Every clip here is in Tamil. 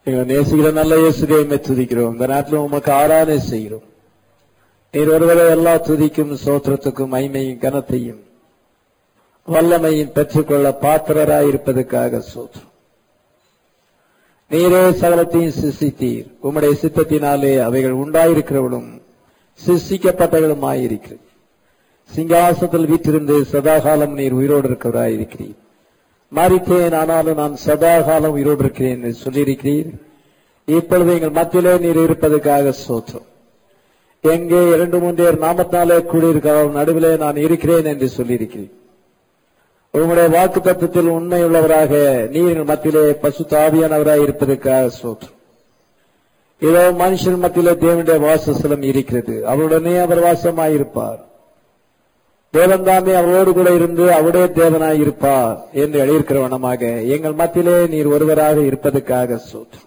எங்கள் நேசிக்கிற நல்ல இயேசுவை துதிக்கிறோம். இந்த நாட்டில் உமக்கு ஆராதனை செய்கிறோம். நீர் ஒருவரை எல்லா துதிக்கும் சோத்திரத்துக்கும் மகிமையும் கனத்தையும் வல்லமையும் பெற்றுக்கொள்ள பாத்திரராயிருப்பதற்காக சோத்திரம். நீரே சகலத்தையும் சிருஷ்டித்தீர். உம்முடைய சித்தத்தினாலே அவைகள் உண்டாயிருக்கிறவளும் சிருஷ்டிக்கப்பட்டவளுமாயிருக்கிறது. சிங்காசனத்தில் வீற்றிருந்து சதாகாலம் நீர் உயிரோடு இருக்கிறவராயிருக்கிறீர். மரித்தேன், ஆனாலும் நான் சதாகாலம் உயிரோடு இருக்கிறேன் என்று சொல்லியிருக்கிறீர். இப்பொழுது எங்கள் மத்தியிலே நீர் இருப்பதற்காக சோத்திரம். எங்கே 2-3 பேர் நாமத்தாலே கூடியிருக்கிறார், நடுவிலே நான் இருக்கிறேன் என்று சொல்லியிருக்கிறேன். உங்களுடைய வாக்கு தத்துவத்தில் உண்மையுள்ளவராக நீர் மத்தியிலே பசுத்த ஆவியானவராக இருப்பதற்காக சோத்திரம். இதோ மனுஷன் மத்தியிலே தேவனுடைய வாசஸ்தலம் இருக்கிறது, அவருடனே அவர் வாசமாயிருப்பார். தேவன் தாமே அவரோடு கூட இருந்து அவருடைய தேவனாய் இருப்பார் என்று எழுதியிருக்கிறவனமாக எங்கள் மத்தியிலே நீர் ஒருவராக இருப்பதற்காக சோத்திரம்.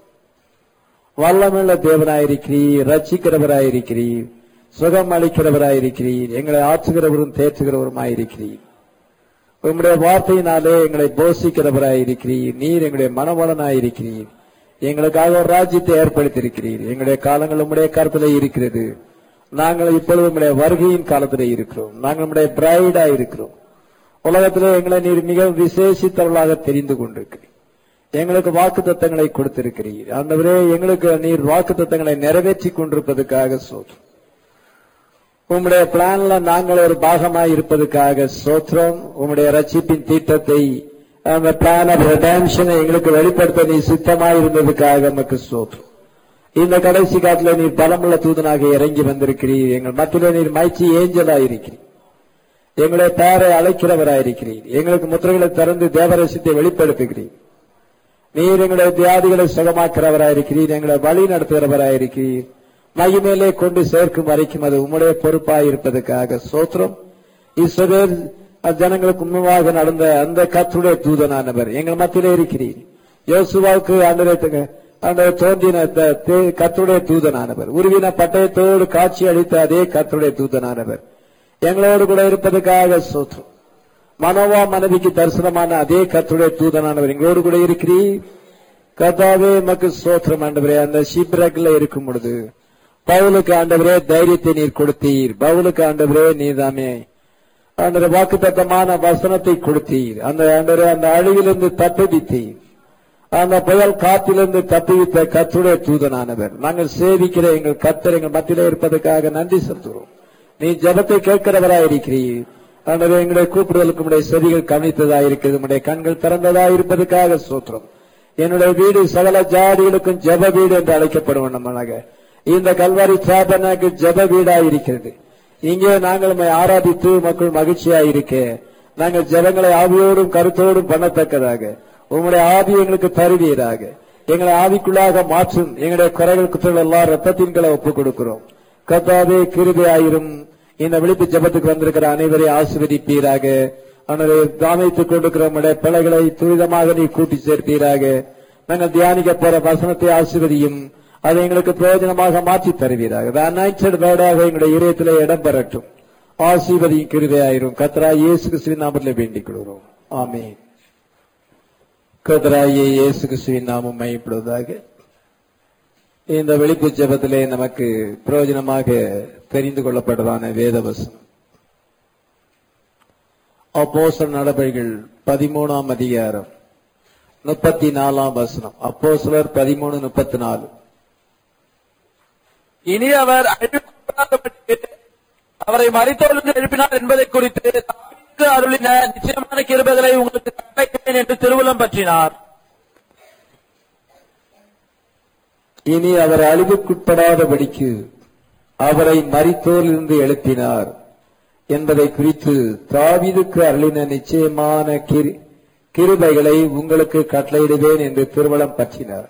வல்லமுள்ள தேவனாயிருக்கிறீர், ரட்சிக்கிறவராயிருக்கிறீர், சுகம் அளிக்கிறவராயிருக்கிறீர், எங்களை ஆற்றுகிறவரும் தேற்றுகிறவருமாயிருக்கிறீர். உங்களுடைய வார்த்தையினாலே எங்களை போஷிக்கிறவராயிருக்கிறீர். நீர் எங்களுடைய மனவளனாயிருக்கிறீர். எங்களுக்காக ஒரு ராஜ்யத்தை ஏற்படுத்தியிருக்கிறீர். எங்களுடைய காலங்கள் உங்களுடைய கருத்திலே இருக்கிறது. நாங்கள் இப்பொழுது உங்களுடைய வருகையின் காலத்திலே இருக்கிறோம். நாங்கள் உங்களுடைய பிரைடா இருக்கிறோம். உலகத்திலே எங்களை நீர் மிக விசேஷித்தவர்களாக தெரிந்து கொண்டிருக்கிறீர். எங்களுக்கு வாக்கு தத்தங்களை கொடுத்திருக்கிறீர். ஆண்டவரே, எங்களுக்கு நீர் வாக்கு தத்தங்களை நிறைவேற்றி கொண்டிருப்பதற்காக சோத்திரம். உம்முடைய பிளான்ல நாங்கள் ஒரு பாகமாய் இருப்பதற்காக சோத்திரம். உம்முடைய ரட்சிப்பின் தீட்டத்தை, அந்த பிளான் ஆஃப் ரெடெம்ஷனை எங்களுக்கு வெளிப்படுத்த நீ சித்தமாய் இருந்ததுக்காக நமக்கு சோத்திரம். இந்த கடைசி காலத்தில் நீர் பலமுள்ள தூதனாக இறங்கி வந்திருக்கிறீர். எங்கள் மத்தியிலே நீர் மைச்சி ஏஞ்சலாயிருக்கிறீர். எங்களுடைய பெயரை அழைக்கிறவராயிருக்கிறீர். எங்களுக்கு முத்திரைகளை திறந்து தேவரசியத்தை வெளிப்படுத்துகிறீர். நீர் எங்களுடைய வியாதிகளை சுகமாக்கிறவராயிருக்கிறீர். எங்களை வழி நடத்துகிறவராயிருக்கிறீர். மகிமேலே கொண்டு சேர்க்கும் வரைக்கும் அது உம்முடைய பொறுப்பாயிருப்பதற்காக சோத்திரம். இஸ்ரவேல் ஜனங்களுக்கு முன்பாக நடந்த அந்த கர்த்தருடைய தூதனானவர் எங்கள் மத்தியிலே இருக்கிறீர். யோசுவாவுக்கு ஆண்டவர் தோன்றின கர்த்தருடைய தூதனானவர், உருவின பட்டயத்தோடு காட்சி அளித்த அதே கர்த்தருடைய தூதனானவர் எங்களோடு கூட இருப்பதற்காக சோத்திரம். மனோவா மனைவிக்கு தரிசனமான அதே கர்த்தருடைய தூதனானவர் எங்களோடு கூட இருக்கிறீர். கர்த்தாவே உமக்கு சோத்திரம். ஆண்டவரே, அந்த ஷிப்ரக்ல இருக்கும் பொழுது பவுலுக்கு ஆண்டவரே தைரியத்தை நீர் கொடுத்தீர். பவுலுக்கு ஆண்டவரே நீர்தாமே ஆண்டவரே வாக்குத்தத்தமான வசனத்தை கொடுத்தீர். அந்த ஆண்டவரே அந்த அழிவிலிருந்து தப்புவித்தீர். அந்த புயல் காற்றிலிருந்து தப்புவித்த கர்த்தருடைய தூதனானவர் நாங்கள் சேவிக்கிற எங்கள் கர்த்தர் எங்கள் மத்தியிலே இருப்பதற்காக நன்றி செலுத்துகிறோம். நீ ஜெபத்தை கேட்கிறவராயிருக்கிறீர். ஆண்டவரே, எங்களுடைய கூப்பிடுதலுக்கு உடைய செவிகள் கவனித்ததாயிருக்கிறது. உடைய கண்கள் திறந்ததாயிருப்பதற்காக சோத்திரம். என்னுடைய வீடு சகல ஜாதிகளுக்கும் ஜெப வீடு என்று அழைக்கப்படுவனமாக இந்த கல்வாரி சாபனாக்கு ஜெப வீடாயிருக்கிறது. இங்கே நாங்கள் ஆராதித்து மக்கள் மகிழ்ச்சியாயிருக்க நாங்கள் ஜெபங்களை ஆவியோடும் கருத்தோடும் பண்ணத்தக்கதாக உங்களுடைய ஆவி எங்களுக்கு தருவீராக. எங்களை ஆவிக்குள்ளாக மாற்றும். எங்களுடைய குறைகள் குற்றங்கள் எல்லாம் ரத்தத்தின்களை ஒப்புக் கொடுக்கிறோம். கர்த்தாவே, கிருபையாயிரும். இந்த விழிப்பு ஜெபத்துக்கு வந்திருக்கிற அனைவரையும் ஆசீர்வதிப்பீராக. கவனித்துக் கொண்டிருக்கிற உடைய பிள்ளைகளை துரிதமாக நீ கூட்டி சேர்ப்பீராக. நாங்கள் தியானிக்க போற வசனத்தை ஆசீர்வதியும். அதை எங்களுக்கு பிரயோஜனமாக மாற்றி தருவீராக. அனாயிண்டட் வேர்டாக எங்களுடைய இதயத்திலே இடம் பெறட்டும். ஆசீர்வதியும், கிருபையாயிரும். கர்த்தராகிய இயேசு கிறிஸ்துவின் நாமத்திலே வேண்டிக் கொள்கிறோம். ஆமென். கர்த்தராகிய இயேசு கிறிஸ்துவின் நாமம் மகிமைப்படுவதாக. இந்த வெளிப்பு ஜெபத்திலே நமக்கு பிரயோஜனமாக தெரிந்து கொள்ளப்பட்டதான வேதவசனம் அப்போஸ்தலர் நடபடிகள் 13ஆம் அதிகாரம் 34ஆம் வசனம். அப்போஸ்தலர் 13:34. இனி அவர் அவரை மரித்தோரிலிருந்து எழுப்பினார் என்பதை குறித்து தாவீதுக்கு அருளின நிச்சயமான கிருபைகளை உங்களுக்கு கட்டளையிட்டேன் என்று திருவுளம் பற்றினார். இனி அவர் அழிவுக்குட்படாதபடிக்கு அவரை மரித்தோரிலிருந்து எழுப்பினார் என்பதை குறித்து தாவீதுக்கு அருளின நிச்சயமான கிருபைகளை உங்களுக்கு கட்டளையிடுவேன் என்று திருவுளம் பற்றினார்.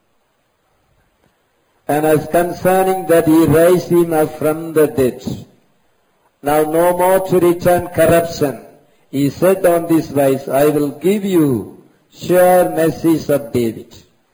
And as concerning that he raised him up from the dead, now no more to return corruption, he said on this wise, I will give you sure mercies of David.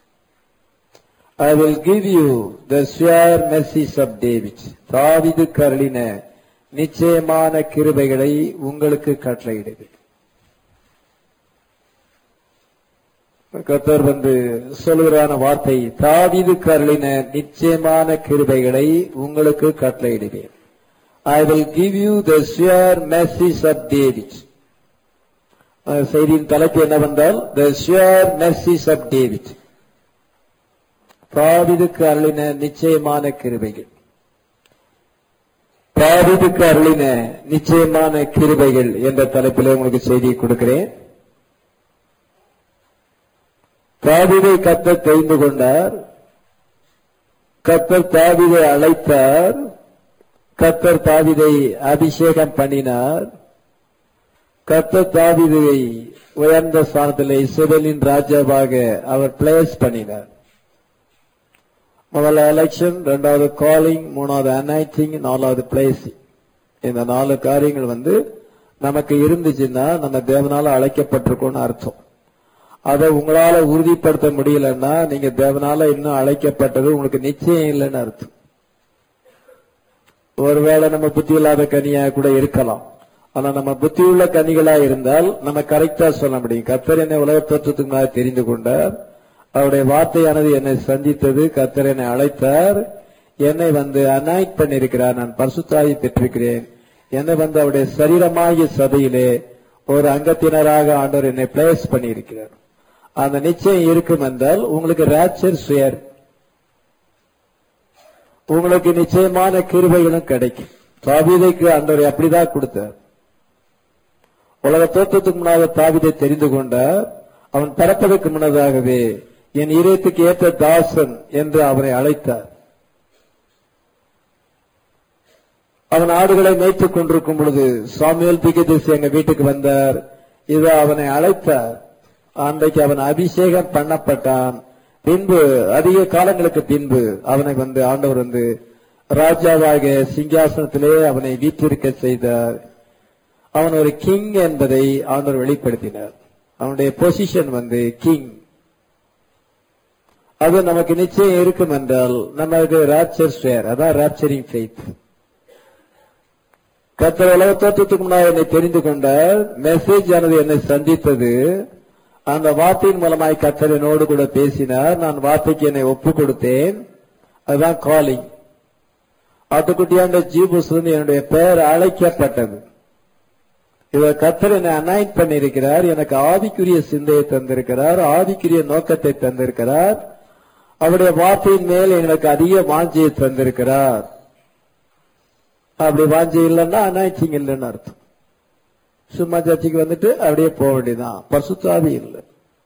I will give you the sure mercies of David. தாவீதுக்கு அருளின நிச்சயமான கிருபைகளை உங்களுக்கு கட்டளையிடுவேன். கர்த்தர் சொல்லுகிறான வார்த்தை, தாவீதுக்கு அருளின நிச்சயமான கிருபைகளை உங்களுக்கு கட்டளையிடுவேன். I will give you the sure mercies of David. செய்தியின் தலைப்பு என்னவென்றால், the sure mercies of David. தாவீதுக்கு அருளின நிச்சயமான கிருபைகள். தாவீதுக்கு அருளின நிச்சயமான கிருபைகள் என்ற தலைப்பில் உங்களுக்கு செய்தி கொடுக்கிறேன். தாவீதை கர்த்தர் தெரிந்து கொண்டார். கர்த்தர் தாவீதை அழைத்தார். கர்த்தர் தாவீதை அபிஷேகம் பண்ணினார். கர்த்தர் தாவீதை உயர்ந்த ஸ்தானத்தில் இஸ்ரவேலின் ராஜாவாக அவர் பிளேஸ் பண்ணினார். முதல்ல எலெக்ஷன், இரண்டாவது காலிங், மூணாவது அனாயிட்டிங், நாலாவது பிளேசிங். இந்த 4 காரியங்கள் நமக்கு இருந்துச்சுன்னா நம்ம தேவனால அழைக்கப்பட்டிருக்கோம்னு அர்த்தம். அதை உங்களால உறுதிப்படுத்த முடியலன்னா நீங்க தேவனால இன்னும் அழைக்கப்பட்டது உங்களுக்கு நிச்சயம் இல்லைன்னு அர்த்தம். ஒருவேளை நம்ம புத்தி இல்லாத கனியா கூட இருக்கலாம். ஆனா நம்ம புத்தி உள்ள கனிகளா இருந்தால் நம்ம கரெக்டா சொல்ல முடியும். கர்த்தர் என்னை உலக தோற்றத்துக்கு முன்னாடி தெரிந்து கொண்டார். அவருடைய வார்த்தையானது என்னை சந்தித்தது. கர்த்தர் என்னை அழைத்தார். என்னை அனாயிட் பண்ணிருக்கிறார். நான் பரிசுத்தாவி பெற்றிருக்கிறேன். என்னை அவருடைய சரீரமாகிய சபையிலே ஒரு அங்கத்தினராக ஆண்டவர் என்னை பிளேஸ் பண்ணியிருக்கிறார். அந்த நிச்சயம் இருக்கும் என்றால் உங்களுக்கு ராப்சர் ஷேர், உங்களுக்கு நிச்சயமான கிருபைகளும் கிடைக்கும். தாவீதைக்கு ஆண்டவர் அப்படிதான் கொடுத்தார். உலக தோற்றத்துக்கு முன்னாக தாவீதை தெரிந்து கொண்டார். அவன் பிறப்பதற்கு முன்னதாகவே என் இதயத்துக்கு ஏற்ற தாசன் என்று அவனை அழைத்தார். அவன் ஆடுகளை மேய்த்துக் கொண்டிருக்கும் பொழுது சாமுவேல் தீர்க்கதரிசி எங்க வீட்டுக்கு வந்தார். இது அவனை அழைத்தார். அன்றைக்கு அவன் அபிஷேகம் பண்ணப்பட்டான். பின்பு அதிக காலங்களுக்கு பின்பு அவனை ஆண்டவர் ராஜாவாக சிங்காசனத்திலே அவனை வீற்றிருக்க செய்தார். அவன் ஒரு கிங் என்பதை ஆண்டவர் வெளிப்படுத்தினார். அவனுடைய பொசிஷன் கிங். அது நமக்கு நிச்சயம் இருக்கும் என்றால் நமக்கு ராப்சர் ஷேர், அதான் ராப்சரிங் ஃபெய்த். கர்த்தர் உலக தோற்றத்துக்கு முன்னாடி என்னை தெரிந்து கொண்டார். மெசேஜ் ஆனது என்னை சந்தித்தது. அந்த வார்த்தையின் மூலமாய் கர்த்தர் என்னோடு கூட பேசினார். நான் வார்த்தைக்கு என்னை ஒப்பு கொடுத்தேன். அதுதான் காலிங். ஆட்டுக்குட்டியாண்ட ஜீபுஸ்லிருந்து என்னுடைய பெயர் அழைக்கப்பட்டது. இவர் கர்த்தர் என்னை அனாயிட் பண்ணியிருக்கிறார். எனக்கு ஆவிக்குரிய சிந்தையை தந்திருக்கிறார். ஆவிக்குரிய நோக்கத்தை தந்திருக்கிறார். அவருடைய வார்த்தையின் மேல் எங்களுக்கு அதிக வாஞ்சையை தந்திருக்கிறார். அப்படி வாஞ்சை இல்லைன்னா அனாயிட்டிங் இல்லைன்னு அர்த்தம். சும்மா சர்ச்சைக்கு அப்படியே போக வேண்டியதான். பரிசுத்தாவி இல்லை.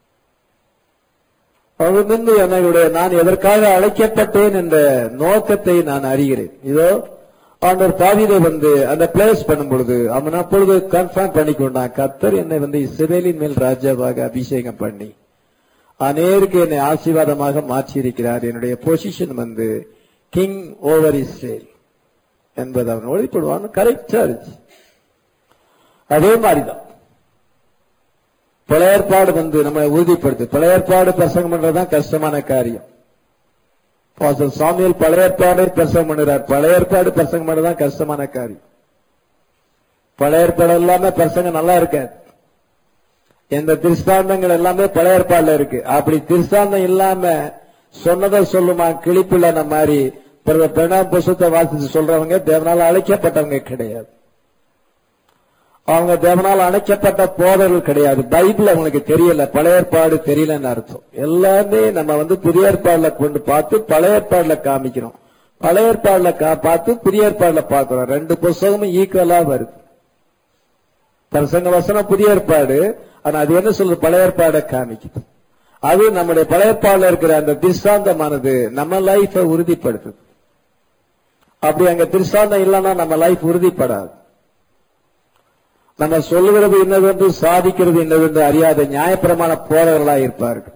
அவரிலிருந்து என்னுடைய நான் எதற்காக அழைக்கப்பட்டேன் என்ற நோக்கத்தை நான் அறிகிறேன். இதோ ஆண்டவர் தாவீதை அந்த பிளேஸ் பண்ணும் பொழுது அவன் அப்பொழுது கன்ஃபார்ம் பண்ணிக்கொண்டான். கர்த்தர் என்னை இஸ்ரவேலின் மேல் ராஜாவாக அபிஷேகம் பண்ணி அநேருக்கு என்னை ஆசீர்வாதமாக மாற்றி இருக்கிறார். என்னுடைய பொசிஷன் கிங் ஓவர் இஸ்ரேல் என்பது அவன் ஒளிப்படுவான். கரெக்டா இருந்துச்சு. அதே மாதிரிதான் பழைய ஏற்பாடு நம்ம உறுதிப்படுத்து. பழைய ஏற்பாடு பிரசங்கம் பண்றதுதான் கஷ்டமான காரியம். சாமுவேல் பழைய ஏற்பாடு பிரசங்கம் பண்ணுறார். பழைய ஏற்பாடு பிரசங்கம் பண்றதுதான் கஷ்டமான காரியம். பழைய ஏற்பாடு எல்லாமே பிரசங்கம் நல்லா இருக்காது. இந்த திருஷ்டாந்தங்கள் எல்லாமே பழைய ஏற்பாடுல இருக்கு. அப்படி திருஷ்டாந்தம் இல்லாம சொன்னதை சொல்லுமா கிளிப்பில்லாத மாதிரி புஸ்தத்தை வாசித்து சொல்றவங்க தேவனால் அழைக்கப்பட்டவங்க கிடையாது. அவங்க தேவனால் அழைக்கப்பட்ட போதர்கள் கிடையாது. பைபிள் அவங்களுக்கு தெரியல, பழைய ஏற்பாடு தெரியலன்னு அர்த்தம். எல்லாமே நம்ம புதிய ஏற்பாடுல கொண்டு பார்த்து பழைய ஏற்பாடுல காமிக்கிறோம். பழைய ஏற்பாடுல பார்த்து புதிய ஏற்பாடுல பார்க்கிறோம். 2 புஸ்தகமும் ஈக்குவலா வருது. பிரசங்க வசனம் புதிய ஏற்பாடு, ஆனா அது என்ன சொல்றது? பழைய ஏற்பாடை காமிக்குது. அது நம்முடைய பழைய ஏற்பாடுல இருக்கிற அந்த திருஷ்டாந்தமானது நம்ம லைஃபை உறுதிப்படுத்துது. அப்படி அங்க திருஷ்டாந்தம் இல்லைன்னா நம்ம லைஃப் உறுதிப்படாது. நம்ம சொல்லுகிறது என்னவென்று சாதிக்கிறது என்னவென்று அறியாத நியாயப்பிரமாண போறவர்களா இருப்பார்கள்.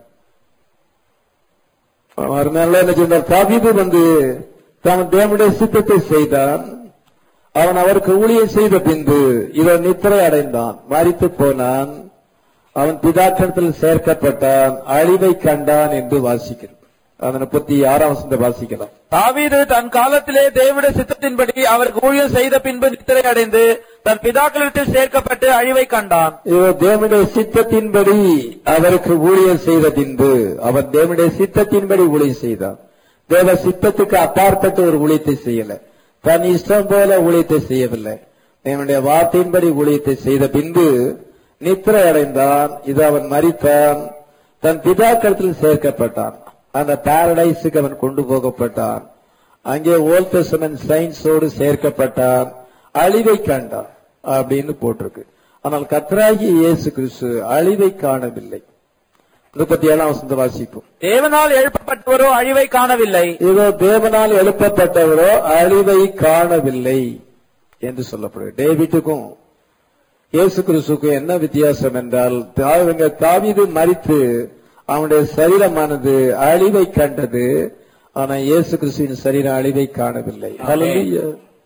தாவீது தான் தேவனுடைய சித்தத்தை செய்தான். அவன் அவருக்கு ஊழியம் செய்த பின்பு இவன் நித்திரை அடைந்தான், மரித்து போனான். அவன் பிதாக்கத்தில் சேர்க்கப்பட்டான், அழிவை கண்டான் என்று வாசிக்கிறான். 36 வாசிக்கலாம். தாவீது தன் காலத்திலே தேவனுடைய சித்தத்தின்படி அவருக்கு ஊழியம் செய்த பின்பு நித்திரை அடைந்து தன் பிதாக்களிடத்தில் சேர்க்கப்பட்டு அழிவை கண்டான். இவர் தேவனுடைய சித்தத்தின்படி அவருக்கு ஊழியம் செய்த பின்பு அவர் தேவனுடைய சித்தத்தின்படி ஊழியம் செய்தார். தேவ சித்தத்துக்கு அப்பாற்பட்டு ஒரு ஊழியத்தை செய்யல, தன் இஷ்டம் போல ஊழியத்தை செய்யவில்லை. தேவனுடைய வார்த்தையின்படி ஊழியத்தை செய்த பின்பு நித்திரை அடைந்தான். இது அவன் மரித்தான், தன் பிதாக்களத்தில் சேர்க்கப்பட்டான். அந்த பாரடைஸுக்கு அவன் கொண்டு போகப்பட்டான். அங்கே ஓல்ட் டெஸ்டமென்ட் சயின்ஸோடு சேர்க்கப்பட்டான், அழிவை கண்டான் அப்படின்னு போட்டிருக்கு. ஆனால் கர்த்தராகிய இயேசு கிறிஸ்து அழிவை காணவில்லை. 37ஆம் வசனத்தை வாசிப்போம். தேவனால் எழுப்பப்பட்டவரோ அழிவை காணவில்லை. இதோ தேவனால் எழுப்பப்பட்டவரோ அழிவை காணவில்லை என்று சொல்லப்படுகிறது. டேவிட்டுக்கும் இயேசு கிறிஸ்துக்கும் என்ன வித்தியாசம் என்றால், தாவீது மரித்து அவனுடைய சரீரமானது அழிவை கண்டது, ஆனா இயேசு கிறிஸ்துவின் சரீரம் அழிவை காணவில்லை. ஹல்லேலூயா.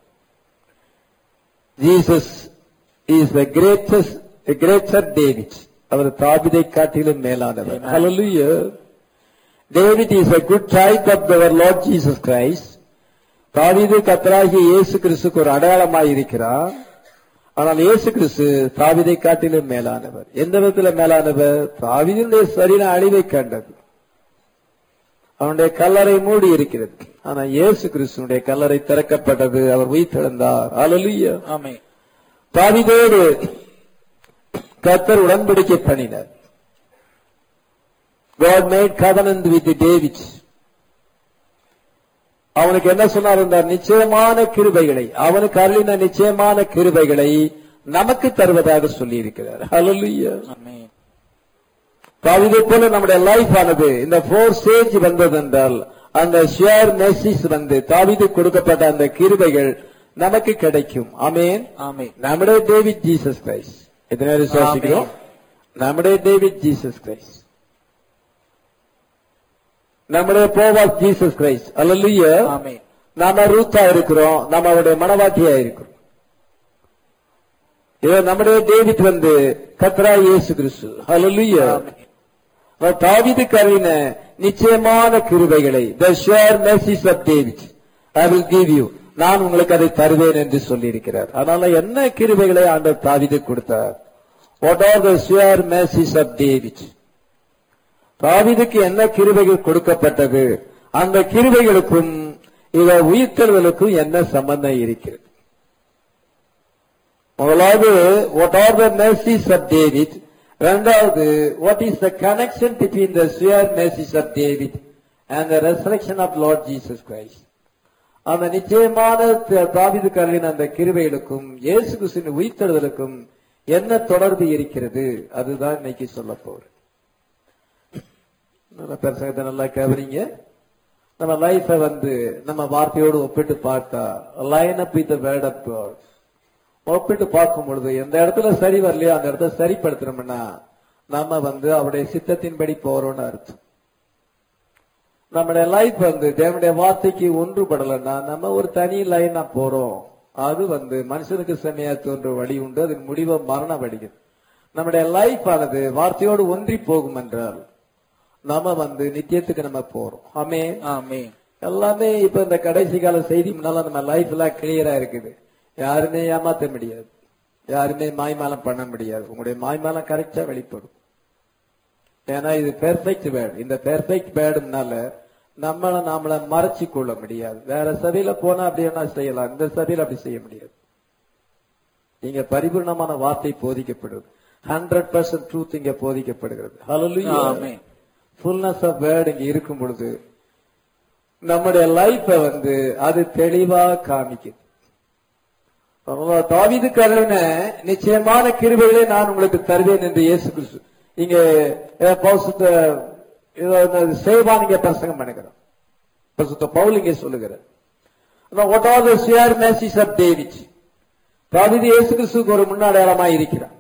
Jesus is the greater David. அவர் தாவீதை காட்டிலும் மேலானவர். Hallelujah. David is a good type of our Lord Jesus Christ. தாவீது கர்த்தராகிய இயேசு கிறிஸ்துவுக்கு ஒரு அடையாளமாய் இருக்கிறார். ஆனால் இயேசு கிறிஸ்து தாவீதை காட்டிலும் மேலானவர். எந்த விதத்தில் மேலானவர்? தாவீதுடைய சரீரம் அழிவை கண்டது, அவனுடைய கல்லறை மூடி இருக்கிறது. ஆனா இயேசு கிறிஸ்துடைய கல்லறை திறக்கப்பட்டது, அவர் உயிர்த்தெழுந்தார். ஹல்லேலூயா. ஆமென். தாவீதோடு கர்த்தர் உடன்படிக்கை பண்ணினார். God made covenant with David. அவனுக்கு என்ன சொன்னார் என்றால், நிச்சயமான கிருபைகளை, அவனுக்கு அருளின நிச்சயமான கிருபைகளை நமக்கு தருவதாக சொல்லி இருக்கிறார். ஹல்லேலூயா. ஆமென். தாவீதை போல நம்முடைய லைஃப் ஆனது இந்த 4 ஸ்டேஜ் வந்தது என்றால், அந்த ஷியர் மெர்சிஸ் வந்து தாவீது கொடுக்கப்பட்ட அந்த கிருபைகள் நமக்கு கிடைக்கும். ஆமென். ஆமென். நம்முடைய டேவிட் ஜீசஸ் கிரைஸ்ட். எத்தனை விசுவாசிக்கிறோம்? நம்முடைய டேவிட் ஜீசஸ் கிரைஸ்ட், நம்முடைய Boaz Jesus Christ. Hallelujah. Amen. நாம ரூத்தா இருக்கிறோம், நம்ம அவருடைய மனவாட்டியா இருக்கிறோம். இதோ நம்முடைய டேவிட் வந்து கர்த்தராகிய இயேசு கிறிஸ்து. ஹல்லேலூயா. தாவீதுக்கு அருளின நிச்சயமான கிருபைகளை, the sure mercies of David I will give you, நான் உங்களுக்கு அதை தருவேன் என்று சொல்லி இருக்கிறார். அதனால என்ன கிருபைகளை ஆண்டவர் தாவீதுக்கு கொடுத்தார்? What are the sure mercies of David? தாவீதுக்கு என்ன கிருபைகள் கொடுக்கப்பட்டது? அந்த கிருபைகளுக்கும் இவ உயிர்த்தெழுதலுக்கும் என்ன சம்பந்தம் இருக்கிறது? முதலாவது what are the mercies of David, இரண்டாவது what is the connection between the sure mercies of David and the resurrection of Lord Jesus Christ. அந்த நிச்சயமான தாவீதுக்கு அருளின அந்த கிருபைகளுக்கும் இயேசு கிறிஸ்துவின் உயிர்த்தெழுதலுக்கும் என்ன தொடர்பு இருக்கிறது? அதுதான் இன்னைக்கு சொல்ல போறேன். நல்ல பிரசங்கத்தை நல்லா கவனிங்க. நம்ம லைஃப வந்து நம்ம வார்த்தையோடு ஒப்பிட்டு பார்த்தா, line up with the word of God, ஒப்பிட்டு பார்க்கும் பொழுது எந்த இடத்துல சரி வரலையோ அந்த இடத்துல சரிப்படுத்தணும்னா நம்ம வந்து அவருடைய சித்தத்தின்படி போறோம்னு அர்த்தம். நம்முடைய லைஃப் வந்து தேவனுடைய வார்த்தைக்கு ஒன்றுபடலைன்னா நம்ம ஒரு தனி லைனா போறோம். அது வந்து மனுஷனுக்கு செம்மையா தோன்ற வழி உண்டு, அதன் முடிவை மரண வழிகள். நம்முடைய லைஃப் ஆனது வார்த்தையோடு ஒன்றி போகும் என்றால் நம்ம வந்து நித்தியத்துக்கு நம்ம போறோம். ஆமென். ஆமென். எல்லாமே இப்ப இந்த கடைசி கால செய்தி முன்னால நம்ம லைஃப் எல்லாம் கிளியரா இருக்குது. யாருமே ஏமாத்த முடியாது, யாருமே மாய்மாலம் பண்ண முடியாது. உங்களுடைய மாய்மாலம் கரெக்டா வெளிப்படும். ஏன்னா இது பெர்ஃபெக்ட் வேர்டு. இந்த பெர்ஃபெக்ட் வேர்டுனால நாமள மறைச்சு கொள்ள முடியாது. வேற சபையில போனா அப்படி என்ன செய்யலாம், இந்த சபையில அப்படி செய்ய முடியாது. இங்க பரிபூர்ணமான வார்த்தை போதிக்கப்படுது, 100% ட்ரூத் இங்க போதிக்கப்படுகிறது. Hallelujah. Amen. Fullness of word இங்க இருக்கும் பொழுது நம்முடைய லைஃப வந்து அது தெளிவா காமிக்குது. தாவீதுக்கு அருளின நிச்சயமான கிருபைகளை நான் உங்களுக்கு தருவேன் என்று இயேசு கிறிஸ்து இங்க சேவான் இங்க பிரசங்கம் பண்ணுகிறோம். பவுல் இங்கே சொல்லுகிறார். What are the sure mercies of David? தாவீது இயேசு கிறிஸ்துவுக்கு ஒரு முன்னடையாளமாய் இருக்கிறார்.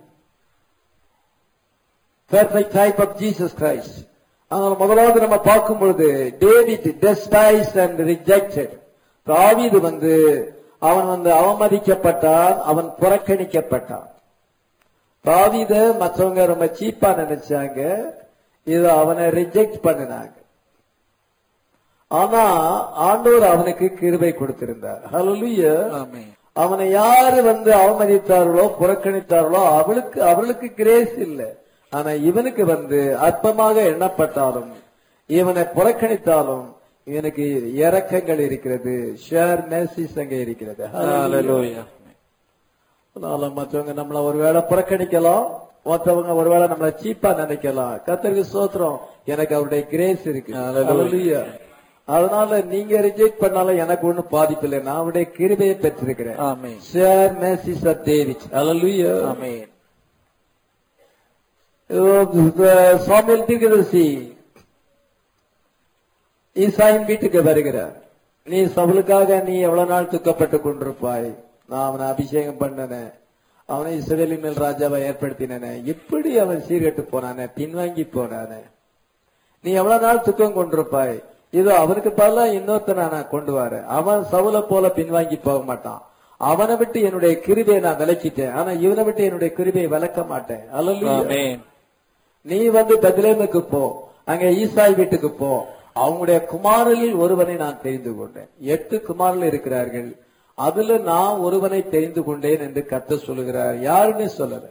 Perfect type of Jesus Christ. ஆனால் முதலாவது நம்ம பார்க்கும் பொழுது டேவிட் despised and rejected. தாவீது வந்து அவன் வந்து அவமதிக்கப்பட்டான், அவன் புறக்கணிக்கப்பட்டான். தாவீத மற்றவங்க ரொம்ப சீப்பா நினைச்சாங்க, இது அவனை ரிஜெக்ட் பண்ணினாங்க. ஆனா ஆண்டவர் அவனுக்கு கிருபை கொடுத்திருந்தார். ஹல்லேலூயா. ஆமென். அவனை யாரு அவமதித்தார்களோ புறக்கணித்தார்களோ அவர்களுக்கு கிரேஸ் இல்லை. ஆனா இவனுக்கு அற்பமாக எண்ணப்பட்டாலும் இவனை புறக்கணித்தாலும் இவனுக்கு இரக்கங்கள் இருக்கிறது. ஷேர் மேசிஸ் அங்கே இருக்கிறது. மற்றவங்க நம்மள ஒருவேளை புறக்கணிக்கலாம், மற்றவங்க ஒருவேளை நம்மள சீப்பா நினைக்கலாம். கர்த்தருக்கு ஸ்தோத்திரம், எனக்கு அவருடைய கிரேஸ் இருக்கு. அதனால நீங்க ரிஜெக்ட் பண்ணாலும் எனக்கு ஒண்ணும் பாதிப்பு இல்லை. நான் அவருடைய கிருபையை பெற்றிருக்கிறேன். Sure mercies of David. Hallelujah. Amen. Samuel தீர்க்கதரிசி ஈசாயின் வீட்டுக்கு வருகிறார். நீ சவுலுக்காக நீ எவ்வளவு நாள் துக்கப்பட்டுக் கொண்டிருப்பாய், நான் அவனை அபிஷேகம் பண்ணனேன், அவனை இஸ்ரவேலின் மேல் ராஜாவை ஏற்படுத்தினேன், இப்படி அவன் சீர்கெட்டு போனானே, பின்வாங்கி போனானே, நீ எவ்வளவு நாள் துக்கம் கொண்டிருப்பாய். இதோ அவனுக்கு பதிலா இன்னொருத்தனை நான் கொண்டு வர, அவன் சவுல போல பின்வாங்கி போக மாட்டான். அவனை விட்டு என்னுடைய கிருபையை நான் விலக்கிட்டேன், ஆனா இவனை விட்டு என்னுடைய கிருபையை விலக்க மாட்டேன். அல்லேலூயா. நீ பெத்லேமுக்கு போ, அங்க ஈசாய் வீட்டுக்கு போ, அவங்களுடைய குமாரரில் ஒருவனை நான் தெரிந்து கொண்டேன். 8 குமாரர்கள் இருக்கிறார்கள், அதுல நான் ஒருவனை தெரிந்து கொண்டேன் என்று கர்த்தர் சொல்லுகிறார். யாருமே சொல்லல.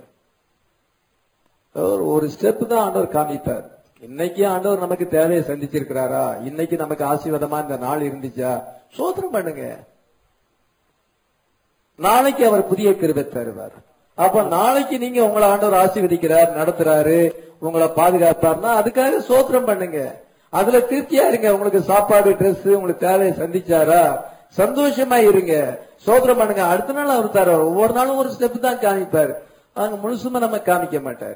ஒரு ஸ்டெப் தான் ஆண்டவர் காமிப்பார். இன்னைக்கு ஆண்டவர் நமக்கு தேவையை சந்திச்சிருக்கிறாரா, இன்னைக்கு நமக்கு ஆசீர்வாதமா இந்த நாள் இருந்துச்சா, சோதனம் பண்ணுங்க. நாளைக்கு அவர் புதிய கிருபை தருவார். அப்ப நாளைக்கு நீங்க உங்களை ஆண்டவர் ஆசீர்வதிக்கிறார், நடத்துறாரு, உங்களை பாதுகாப்பார்னா அதுக்காக சோத்திரம் பண்ணுங்க. அதுல திருப்தியா இருங்க. உங்களுக்கு சாப்பாடு, ட்ரெஸ், உங்களுக்கு தேவையை சந்திச்சாரா, சந்தோஷமா இருங்க, சோத்திரம் பண்ணுங்க. அடுத்த நாள் அவர் தருவார். ஒவ்வொரு நாளும் ஒரு ஸ்டெப் தான் காமிப்பார், அங்க முழுசுமா நம்ம காமிக்க மாட்டார்.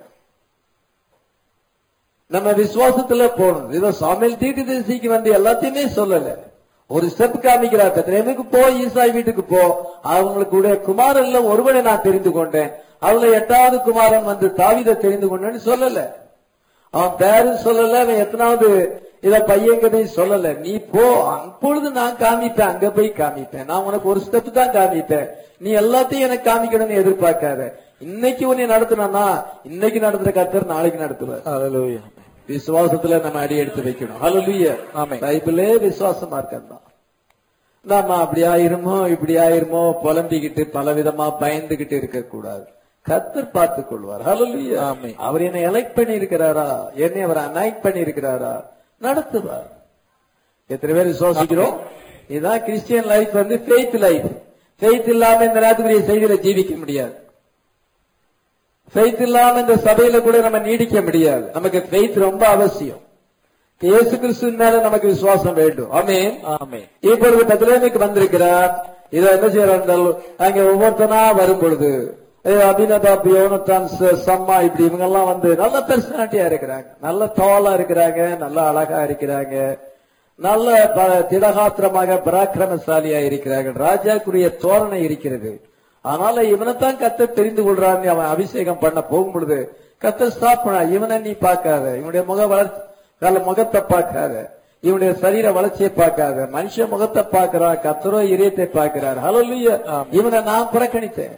நம்ம விசுவாசத்துல போகணும். இதோ சாமுவேல் தீர்க்கதரிசிக்கு எல்லாத்தையுமே சொல்லல, ஒரு ஸ்டெப் காமிக்கிறார். பெத்லேமுக்கு போ, ஈசாய் வீட்டுக்கு போ, அவங்களுடைய குமாரன்ல ஒருவனை நான் தெரிந்து கொண்டேன், அவளை 8வது குமாரன் தாவீதை தெரிந்து கொண்டேன்னு சொல்லல. அவன் பேரும் சொல்லல, அவன் எத்தனாவது இத பையங்கதையும் சொல்லல. நீ போ, அப்பொழுது நான் காமிப்பேன், அங்க போய் காமிப்பேன். நான் உனக்கு ஒரு ஸ்டெப் தான் காமிப்பேன், நீ எல்லாத்தையும் எனக்கு காமிக்கணும்னு எதிர்பார்க்காத. இன்னைக்கு உன்னை நடத்தினா இன்னைக்கு நடத்துற கர்த்தர் நாளைக்கு நடத்துவார். ஹல்லேலூயா. விசுவாசத்துல நம்ம அடி எடுத்து வைக்கணும். ஹல்லேலூயா. ஆமென். பைபிளே விசுவாசமா இருக்கா. நாம அப்படி ஆயிருமோ இப்படி ஆயிருமோ புலம்பிக்கிட்டு பலவிதமா பயந்துகிட்டு இருக்க கூடாது. கர்த்தர் பார்த்துக் கொள்வார். ஹல்லேலூயா. ஆமென். அவர் என்னை எலெக்ட் பண்ணி இருக்கிறாரா, என்னை அவர் அனாயிண்ட் பண்ணி இருக்கிறாரா, நடத்துவார். எத்தனை பேர் விசுவாசிக்கிறோம்? இதுதான் Christian life, faith life. Faith இல்லாம இந்த நேரத்துக்குரிய செய்தியில ஜீவிக்க முடியாது. ஃபெய்த் இல்லாம இந்த சபையில கூட நம்ம நீடிக்க முடியாது. நமக்கு ஃபெய்த் ரொம்ப அவசியம். இயேசு கிறிஸ்துவின் மேல நமக்கு விசுவாசம் வேண்டும். ஆமென். ஆமென். இப்பொழுது பெத்லேமுக்கு வந்திருக்கிறார். இதை என்ன செய்யறாங்க, அங்க ஒவ்வொருத்தனா வரும் பொழுது அபினதாப், யோனத்தான், சம்மா, இப்படி இவங்க எல்லாம் நல்ல பர்சனாலிட்டியா இருக்கிறாங்க, நல்ல தோலா இருக்கிறாங்க, நல்ல அழகா இருக்கிறாங்க, நல்ல திடகாத்திரமாக பராக்கிரமசாலியா இருக்கிறார்கள், ராஜாக்குரிய தோரணை இருக்கிறது. அதனால இவனைத்தான் கர்த்தர் தெரிந்து கொள்றான்னு அவன் அபிஷேகம் பண்ண போகும் பொழுது கர்த்தர் ஸ்டாப் பண்ண, இவனை நீ பார்க்காத, இவனுடைய முகத்தை பார்க்காத, இவனுடைய சரீர வளர்ச்சியை பார்க்காத, மனுஷ முகத்தை பார்க்கிறான், கர்த்தரோ இதயத்தை பார்க்கிறார். ஹல்லேலூயா. இவனை நான் புறக்கணித்தேன்.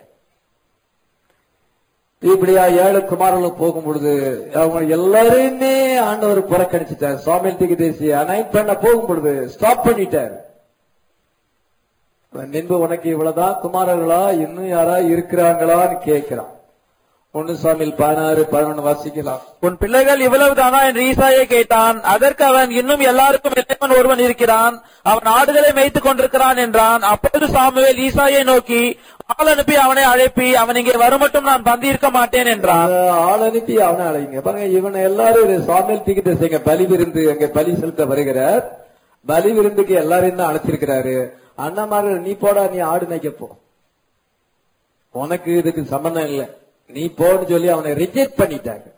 இப்படியா 7 குமாரர்களும் போகும் பொழுது அவங்க எல்லாரையுமே ஆண்டவர் புறக்கணிச்சுட்டார். சாமுவேல் தீர்க்கதரிசி அனாயிண்ட் பண்ண போகும் பொழுது ஸ்டாப் பண்ணிட்டார். நின்பு உனக்கு இவ்வளவுதான் குமாரர்களா, இன்னும் யாரா இருக்கிறாங்களான்னு கேட்கிறான். 1 சாமுவேல் 16:11 வாசிக்கலாம். உன் பிள்ளைகள் இவ்வளவுதானா என்று ஈசாயை கேட்டான். அதற்கு அவன், இன்னும் எல்லாருக்கும் இளையவன் ஒருவன் இருக்கிறான், அவன் ஆடுகளை மேய்த்துக் கொண்டிருக்கிறான் என்றான். அப்பொழுது சாமுவேல் ஈசாயை நோக்கி, ஆள் அனுப்பி அவனை அழைப்பி, அவன் இங்கே வருமட்டும் நான் பந்தியிருக்க மாட்டேன் என்றான். ஆள் அனுப்பி அவனை அழைங்க. பாருங்க, இவனை எல்லாரும் சாமுவேல் தீர்க்கதரிசி பலி விருந்து அங்க பலி செலுத்த வருகிறார். பலி விருந்துக்கு எல்லாரையும் தான் அழைச்சிருக்கிறாரு. அண்ணாமார்கள், நீ போடா, நீ ஆடு மேய்க்க போ, உனக்கு இதுக்கு சம்பந்தம் இல்லை, நீ போன்னு சொல்லி அவனை ரிஜெக்ட் பண்ணிட்டாங்க.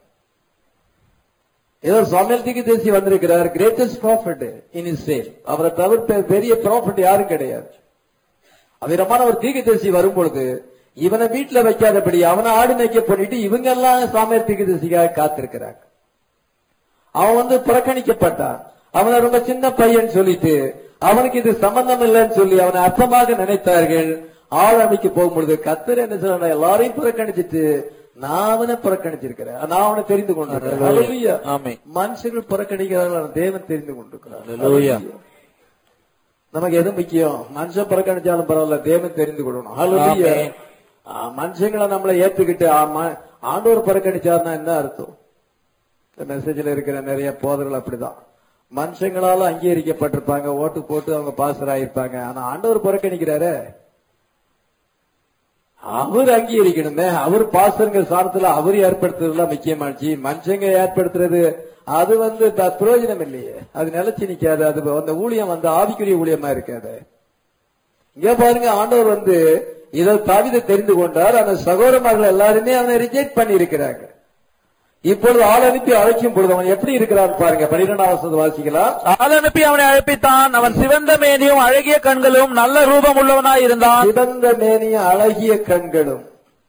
ஏதோ சாமுவேல் தீர்க்கதரிசி வந்திருக்கிறார், கிரேட்டஸ்ட் ப்ராஃபட் இன் இஸ்ரேல், அவரை தவிர பெரிய ப்ராஃபட் யாரும் கிடையாது. அவிரமான ஒரு தீர்க்கதரிசி வரும் பொழுது இவனை வீட்டுல வைக்காதபடி அவனை ஆடு மேய்க்க பண்ணிட்டு இவங்க எல்லாம் சாமுவேல் தீர்க்கதரிசிக்காக காத்திருக்கிறாங்க. அவன் புறக்கணிக்கப்பட்டான். அவனை ரொம்ப சின்ன பையன் சொல்லிட்டு அவனுக்கு இது சம்பந்தம் இல்லைன்னு சொல்லி அவனை அர்த்தமாக நினைத்தார்கள். ஆளுமைக்கு போகும்பொழுது கர்த்தர் என்ன சொல்ற, எல்லாரையும் புறக்கணிச்சிட்டு நான் அவனை புறக்கணிச்சிருக்கிறேன், நான் அவனை தெரிந்து கொண்டிருக்கிறேன். மனுஷர்கள் புறக்கணிக்கிறார்கள், தேவன் தெரிந்து கொண்டிருக்கிறார். நமக்கு எது முக்கியம்? மனுஷன் புறக்கணிச்சாலும் பரவாயில்ல, தேவன் தெரிந்து கொள்ளணும். ஹல்லேலூயா. மனுஷங்களை நம்மளை ஏத்துக்கிட்டு ஆண்டவர் புறக்கணிச்சாருன்னா என்ன அர்த்தம்? மெசேஜ்ல இருக்கிற நிறைய போதர்கள் அப்படிதான். மனுஷங்களால அங்கீகரிக்கப்பட்டிருப்பாங்க, ஓட்டு போட்டு அவங்க பாசர் ஆயிருப்பாங்க. ஆனா ஆண்டவர் புறக்கணிக்கிறாரு, அவர் அங்கீகரிக்கணுமே. அவர் பாசருங்க சாரத்துல அவர் ஏற்படுத்துறதுலாம் முக்கியமாச்சு. மனுஷங்க ஏற்படுத்துறது அது பிரயோஜனம் இல்லையே, அது நிலைச்சு நிக்காது. அது அந்த ஊழியம் ஆவிக்குரிய ஊழியமா இருக்காது. இங்க பாருங்க, ஆண்டவர் இதை தாவீது தெரிந்து கொண்டார். அந்த சகோதரர்கள் எல்லாருமே அவனை ரிஜெக்ட் பண்ணி இருக்கிறாங்க. இப்பொழுது ஆள் அனுப்பி அழைக்கும் பொழுது அவன் எப்படி இருக்கிறான் பாருங்க. 12ஆம் வசனத்தை வாசிக்கலாம். ஆள் அனுப்பி அவனை அழைப்பித்தான். அவன் சிவந்த மேனியும் அழகிய கண்களும் நல்ல ரூபம் உள்ளவனாய் இருந்தான். சிவந்த மேனியும் அழகிய கண்களும்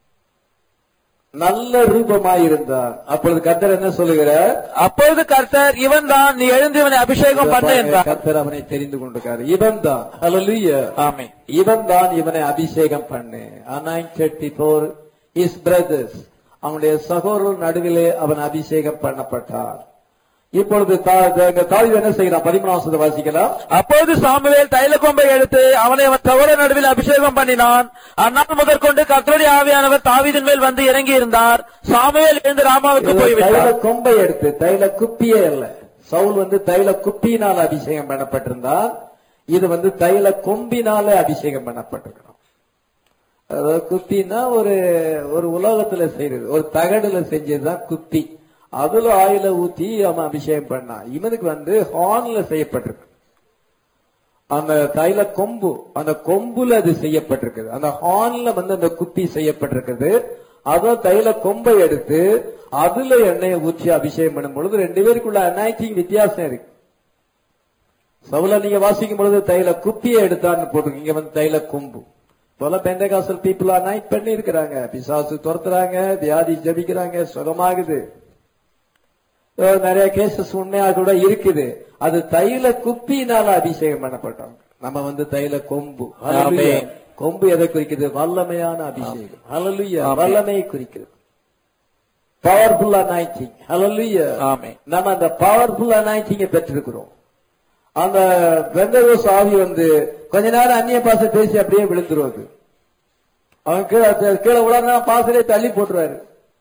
நல்ல ரூபமாயிருந்தான். அப்பொழுது கர்த்தர் என்ன சொல்லுகிறார்? அப்பொழுது கர்த்தர், இவன் தான், நீ எழுந்து இவனை அபிஷேகம் பண்ணு என்றார். கர்த்தர் அவனை தெரிந்து கொண்டிருக்காரு. இவன் தான், ஹல்லேலூயா, ஆமென், இவன் தான் இவனை அபிஷேகம் பண்ணு. anointed before his brothers, அவனுடைய சகோதரர் நடுவிலே அவன் அபிஷேகம் பண்ணப்பட்டான். இப்பொழுது தாவீது என்ன செய்கிறான்? 13ஆம் வசனத்தை வாசிக்கலாம். அப்பொழுது சாமுவேல் தைல கொம்பை எடுத்து அவனை அவன் சகோதரர் நடுவில் அபிஷேகம் பண்ணினான். அந்நாள் முதற்கொண்டு கர்த்தருடைய ஆவியானவர் தாவீதின் மேல் இறங்கி இருந்தார். சாமுவேல் எழுந்து ராமாவுக்கு போய்விட்டார். தைல கொம்பை எடுத்து, தைல குப்பியே அல்ல. சவுல் தைல குப்பியினால அபிஷேகம் பண்ணப்பட்டிருந்தான். இது தைல கொம்பினால அபிஷேகம் பண்ணப்பட்டிருக்கணும். குப்பின்னா ஒரு உலோகத்துல செய்யறது, ஒரு தகடுல செஞ்சதுதான் குப்பி. அதுல ஆயில ஊத்தி அவன் அபிஷேகம் பண்ணான். இவனுக்கு ஹார்ன்ல செய்யப்பட்டிருக்கு. அந்த தைல கொம்பு, அந்த கொம்புல அது செய்யப்பட்டிருக்குது. அந்த ஹார்ன்ல அந்த குப்பி செய்யப்பட்டிருக்குது. அத தைல கொம்பை எடுத்து அதுல எண்ணெயை ஊற்றி அபிஷேகம் பண்ணும் பொழுது ரெண்டு பேருக்குள்ள அனாயிட்டிங் வித்தியாசம் இருக்கு. சவுல நீங்க வாசிக்கும் பொழுது தைல குப்பியை எடுத்தான்னு போட்டிருக்கு. இங்க தைல கொம்பு போல பெந்தேகாஸ்டல் பீப்புள் அனாயிட் பண்ணி இருக்கிறாங்க. பிசாசு துரத்துறாங்க, வியாதி ஜபிக்கிறாங்க, சுகமாகுது. நிறைய கேசஸ் உண்மையா கூட இருக்குது. அது தைல குப்பியினால அபிஷேகம் பண்ணப்பட்டவங்க. நம்ம தைல கொம்பு. கொம்பு எதை குறிக்குது? வல்லமையான அபிஷேகம். ஹல்லேலூயா, வல்லமையை குறிக்கிறது. Powerful anointing. Hallelujah, amen. நம்ம அந்த பவர்ஃபுல் அனாயிட்டிங்கை பெற்றிருக்கிறோம். அந்த பெந்தேகோஸ் ஆவி கொஞ்ச நேரம் அந்நிய பாச பேசி அப்படியே விழுந்துருவது. அவன் கீழே உடனே பாசலே தள்ளி போட்டுருவாரு.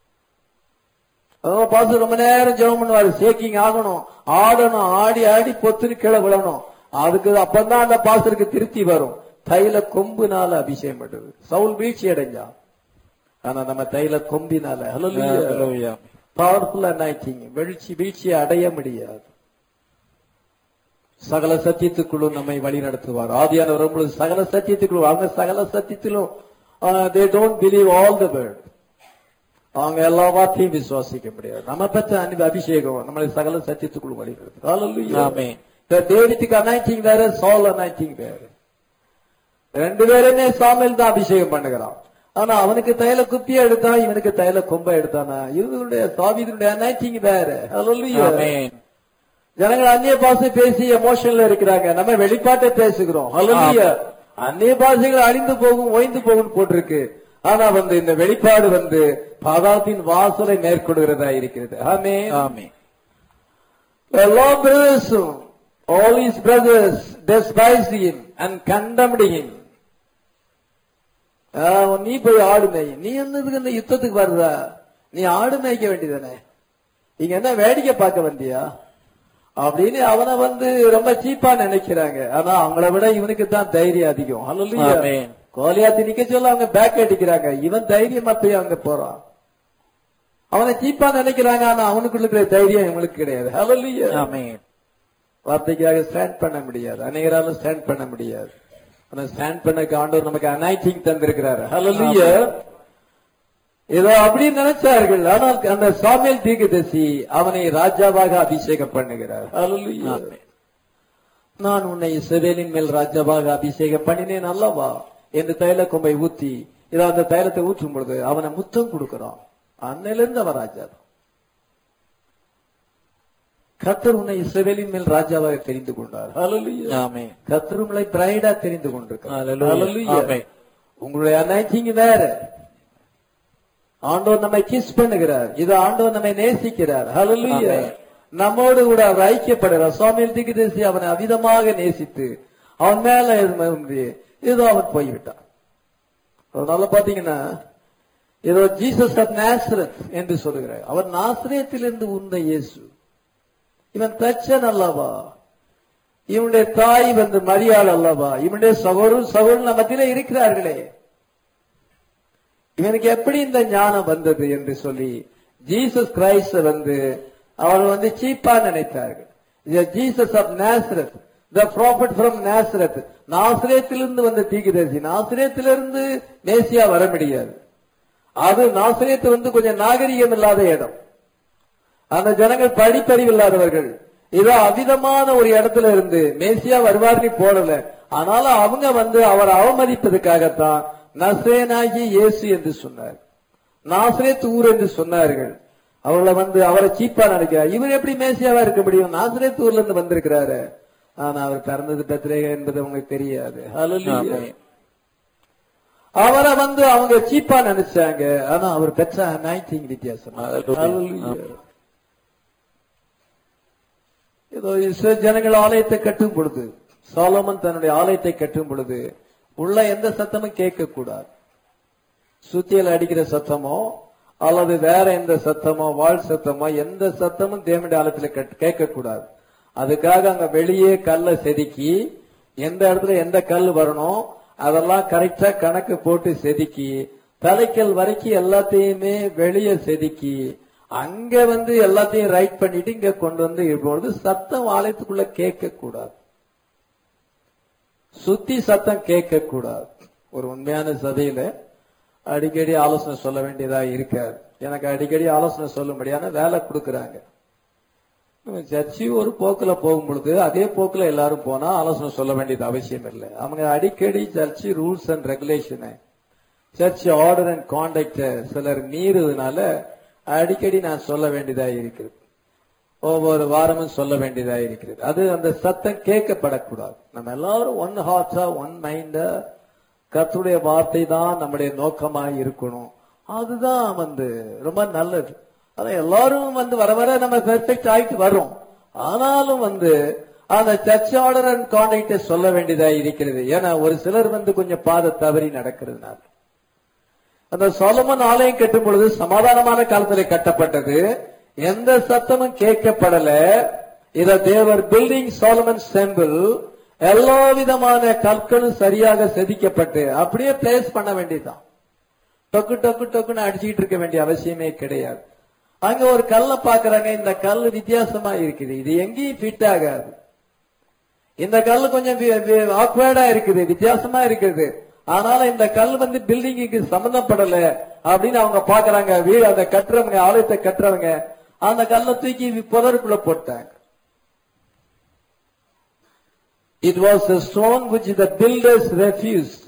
பாச ரொம்ப நேரம் ஜெபம் பண்ணுவாரு. ஷேக்கிங் ஆகணும், ஆடணும், ஆடி ஆடி பொத்துன்னு கீழே விழணும். அதுக்கு அப்பதான் அந்த பாசருக்கு திருப்தி வரும். தைல கொம்புனால அபிஷேகம் பண்றது. சவுல் வீழ்ச்சி அடைஞ்சான். ஆனா நம்ம தைல கொம்பினால, ஹல்லேலூயா, பவர்ஃபுல் அனாயிட்டிங், வீழ்ச்சியை அடைய முடியாது. சகல சத்தியத்துக்குள்ள நம்மை வழி நடத்துவார். ஆதியானவர் வரும்பொழுது சகல சத்தியத்துக்குள்ள, அவங்க சகல சத்தியத்திலும் they don't believe all the word. அவங்க எல்லா வார்த்தையும் விசுவாசிக்க முடியாது. நம்ம பெற்ற அபிஷேகம் நம்மளை சகல சத்தியத்துக்குள்ள வழி நடத்தும். ஹல்லேலூயா, ஆமென். டேவிடுக்கு அனாயிட்டிங் வேற, சவுல் அனாயிட்டிங் வேற. ரெண்டு பேருமே சாமுவேல் தான் அபிஷேகம் பண்ணுகிறான். ஆனா அவனுக்கு தைல குப்பியை எடுத்தான், இவனுக்கு தைல கொம்பை எடுத்தானா. இவங்களுடைய தாவீதுடைய அனாயிட்டிங் வேற. ஹல்லேலூயா, ஆமென். ஜனங்கள் அந்நிய பாஷை பேசி எமோஷன்ல இருக்கிறாங்க. நம்ம வெளிப்பாட்டை பேசுகிறோம். ஹல்லேலூயா, அந்நிய பாஷைகள் அழிந்து போகும், ஓய்ந்து போகும் போட்டிருக்கு. ஆனா இந்த வெளிப்பாடு பாதாளத்தின் வாசலை மேற்கொள்கிறதா இருக்கிறது. ஆமென், ஆமென். All his brothers despised him and condemned him. நீ போய் ஆடு மேய். நீ என்னதுக்கு இந்த யுத்தத்துக்கு வர்றா? நீ ஆடு மேய்க்க வேண்டியதானே, இங்க என்ன வேடிக்கை பார்க்க வந்தியா அப்படின்னு அவனை ரொம்ப சீப்பா நினைக்கிறாங்க. ஆனா அவங்கள விட இவனுக்கு தான் தைரியம் அதிகம். ஹல்லேலூயா, கோலியாத்தி நிக்க சொல்ல அவங்க பேக் அடிக்கிறாங்க. இவன் தைரியமா போய் அவங்க போறான். அவனை சீப்பா நினைக்கிறாங்க, ஆனா அவனுக்குள்ள இருக்கிற தைரியம் இவங்களுக்கு கிடையாது. ஹல்லேலூயா, ஆமென். வார்த்தைக்காக ஸ்டாண்ட் பண்ண முடியாது, அநேகரால ஸ்டாண்ட் பண்ண முடியாது. ஆனா ஸ்டாண்ட் பண்ண ஆண்டவர் நமக்கு அனாயிட்டிங் தந்திருக்கிறாரு. ஹல்லேலூயா, ஏதோ அப்படின்னு நினைச்சார்கள். ஆனால் அந்த சாமுவேல் தீர்க்கதரிசி அவனை ராஜாவாக அபிஷேகம் பண்ணுகிறார். ஹல்லேலூயா, நான் உன்னை இஸ்ரவேலின் மேல் ராஜாவாக அபிஷேகம் பண்ணினேன் அல்லவா என்று தைல கொம்பை ஊத்தி, இதை அந்த தைலத்தை ஊற்றும் பொழுது அவனை முத்தம் கொடுக்கிறான். அன்னையிலிருந்து அவன் ராஜா. கர்த்தர் உன்னை இஸ்ரவேலின் மேல் ராஜாவாக தெரிந்து கொண்டார். ஹல்லேலூயா, ஆமென். கர்த்தர் உங்களை பிரைடா தெரிந்து கொண்டிருக்கிறார். ஹல்லேலூயா, ஆமென். உங்களுடைய அனாயிட்டிங் வேற. ஆண்டவர் நம்மை கிஸ் பண்ணுகிறார். இது ஆண்டவர் நம்மை நேசிக்கிறார். ஹல்லேலூயா, நம்மோடு கூட அவர் ஐக்கியப்படுகிறார். சாமுவேல் தீர்க்கதரிசி அவனை அவிதமாக நேசித்து அவன் மேல ஏதோ அவன் போய்விட்டான். அதனால பாத்தீங்கன்னா ஏதோ ஜீசஸ் ஆஃப் நாசரத் என்று சொல்லுகிறார். அவர் நாசரேத்திலிருந்து உந்த இயேசு. இவன் தச்சன் அல்லவா, இவனுடைய தாய் மரியாள் அல்லவா, இவனுடைய சகோதரன் மத்தியில இருக்கிறார்களே, இவனுக்கு எப்படி இந்த ஞானம் வந்தது என்று சொல்லி ஜீசஸ் கிரைஸ்ட் அவர் சீப்பா நினைத்தார்கள். Jesus of Nazareth, the prophet from Nazareth, நாசரேத்திலிருந்து வந்த தீர்க்கதரிசி. நாசரேத்திலிருந்து மேசியா வர முடியாது. அது நாசரேத்து கொஞ்சம் நாகரிகம் இல்லாத இடம். அந்த ஜனங்கள் படிப்பறிவு இல்லாதவர்கள். இதோ அவிதமான ஒரு இடத்துல இருந்து மேசியா வருவார்னு போடல. ஆனால அவங்க அவரை அவமதிப்பதற்காகத்தான் நசரேனாகி இயேசு என்று சொன்னார், நாசரேத் ஊர் என்று சொன்னார்கள். அவர்களை அவரை சீப்பா நினைக்கிறார். இவர் எப்படி மேசியாவா இருக்க முடியும்? நாசரேத் ஊர்ல இருந்து வந்திருக்கிறாரு. ஆனா அவர் பிறந்தது பெத்லேகேம் என்பது அவங்களுக்கு தெரியாது. ஹல்லேலூயா. அவரை அவங்க சீப்பா நினைச்சாங்க. ஆனா அவர் பெற்ற அனாயிண்டிங் வித்தியாசம். ஏதோ இஸ்ரவேல் ஜனங்கள் ஆலயத்தை கட்டும் பொழுது, சாலமன் தன்னுடைய ஆலயத்தை கட்டும் பொழுது உள்ள எந்த சத்தமும் கேட்க கூடாது. சுத்தியல் அடிக்கிற சத்தமோ அல்லது வேற எந்த சத்தமோ வாழ் சத்தமோ எந்த சத்தமும் தேவனுடைய ஆலயத்தில் கேட்க கூடாது. அதுக்காக அங்க வெளியே கல்லை செதுக்கி எந்த இடத்துல எந்த கல் வரணும் அதெல்லாம் கரெக்டா கணக்கு போட்டு செதுக்கி தலைக்கல் வரைக்கும் எல்லாத்தையுமே வெளியே செதுக்கி அங்க எல்லாத்தையும் ரைட் பண்ணிட்டு இங்க கொண்டு இப்பொழுது சத்தம் ஆலயத்துக்குள்ள கேட்க கூடாது. சுத்தி சத்தம் கேட்க கூடாது. ஒரு உண்மையான சபையில அடிக்கடி ஆலோசனை சொல்ல வேண்டியதா இருக்காது. எனக்கு அடிக்கடி ஆலோசனை சொல்லும்படியான வேலை கொடுக்கறாங்க. சர்ச்சி ஒரு போக்குல போகும் பொழுது அதே போக்குல எல்லாரும் போனா ஆலோசனை சொல்ல வேண்டியது அவசியம் இல்லை. அவங்க அடிக்கடி சர்ச்சி rules and regulation, church order and conduct சிலர் மீறுவதனால அடிக்கடி நான் சொல்ல வேண்டியதா இருக்கிறது. ஒவ்வொரு வாரமும் சொல்ல வேண்டியதா இருக்கிறது. அது அந்த சத்தம் கேட்கப்படக்கூடாது. நம்ம எல்லாரும் ஒன் ஹார்ட்டா ஒன் மைண்டா கர்த்தருடைய வார்த்தை தான் நம்முடைய நோக்கமாக இருக்கணும். அதுதான் ரொம்ப நல்லது. அதான் எல்லாரும் வர வர நம்ம பெர்ஃபெக்ட் ஆயிட்டு வரோம். ஆனாலும் அந்த சர்ச் ஆர்டர் அண்ட் கான்டக்ட் சொல்ல வேண்டியதா இருக்கிறது. ஏன்னா ஒரு சிலர் கொஞ்சம் பாதை தவறி நடக்கிறதுனால. அந்த சாலமன் ஆலயம் கட்டும் பொழுது சமாதானமான காலத்தில் கட்டப்பட்டது. எந்த சத்தமும் கேட்கப்படல. இத தேவர் பில்டிங் சாலமன் டெம்பிள் எல்லா விதமான கற்களும் சரியாக செதுக்கப்பட்டு அப்படியே பிளேஸ் பண்ண வேண்டியதுதான். டொக்கு டொக்கு டொக்குன்னு அடிச்சுட்டு இருக்க வேண்டிய அவசியமே கிடையாது. அங்க ஒரு கல்லை பாக்குறாங்க, இந்த கல் வித்தியாசமா இருக்குது, இது எங்கேயும் ஃபிட் ஆகாது, இந்த கல் கொஞ்சம் ஆக்வர்டா இருக்குது, வித்தியாசமா இருக்குது, ஆனால இந்த கல் பில்டிங்க்கு சம்பந்தப்படல அப்படின்னு அவங்க பாக்குறாங்க. வீடு அந்த கட்டுறவங்க, ஆலயத்தை கட்டுறவங்க அந்த கல்லை தூக்கி புதருக்குள்ள போட்டாங்க. It was a stone which the builders refused.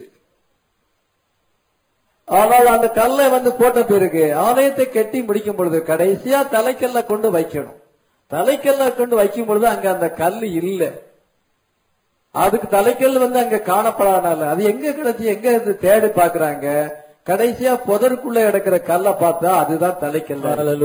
ஆனால் அந்த கல்லை போட்ட பிறகு ஆலயத்தை கட்டி முடிக்கும் பொழுது கடைசியா தலைக்கல்ல கொண்டு வைக்கணும். தலைக்கல்ல கொண்டு வைக்கும் பொழுது அங்க அந்த கல் இல்ல. அதுக்கு தலைக்கல் அங்க காணப்படாதனால அது எங்க கிடைச்சி எங்க தேடி பாக்குறாங்க. கடைசியா புதருக்குள்ள கிடக்கிற கல்லை பார்த்தா அதுதான் தலைக்கல்.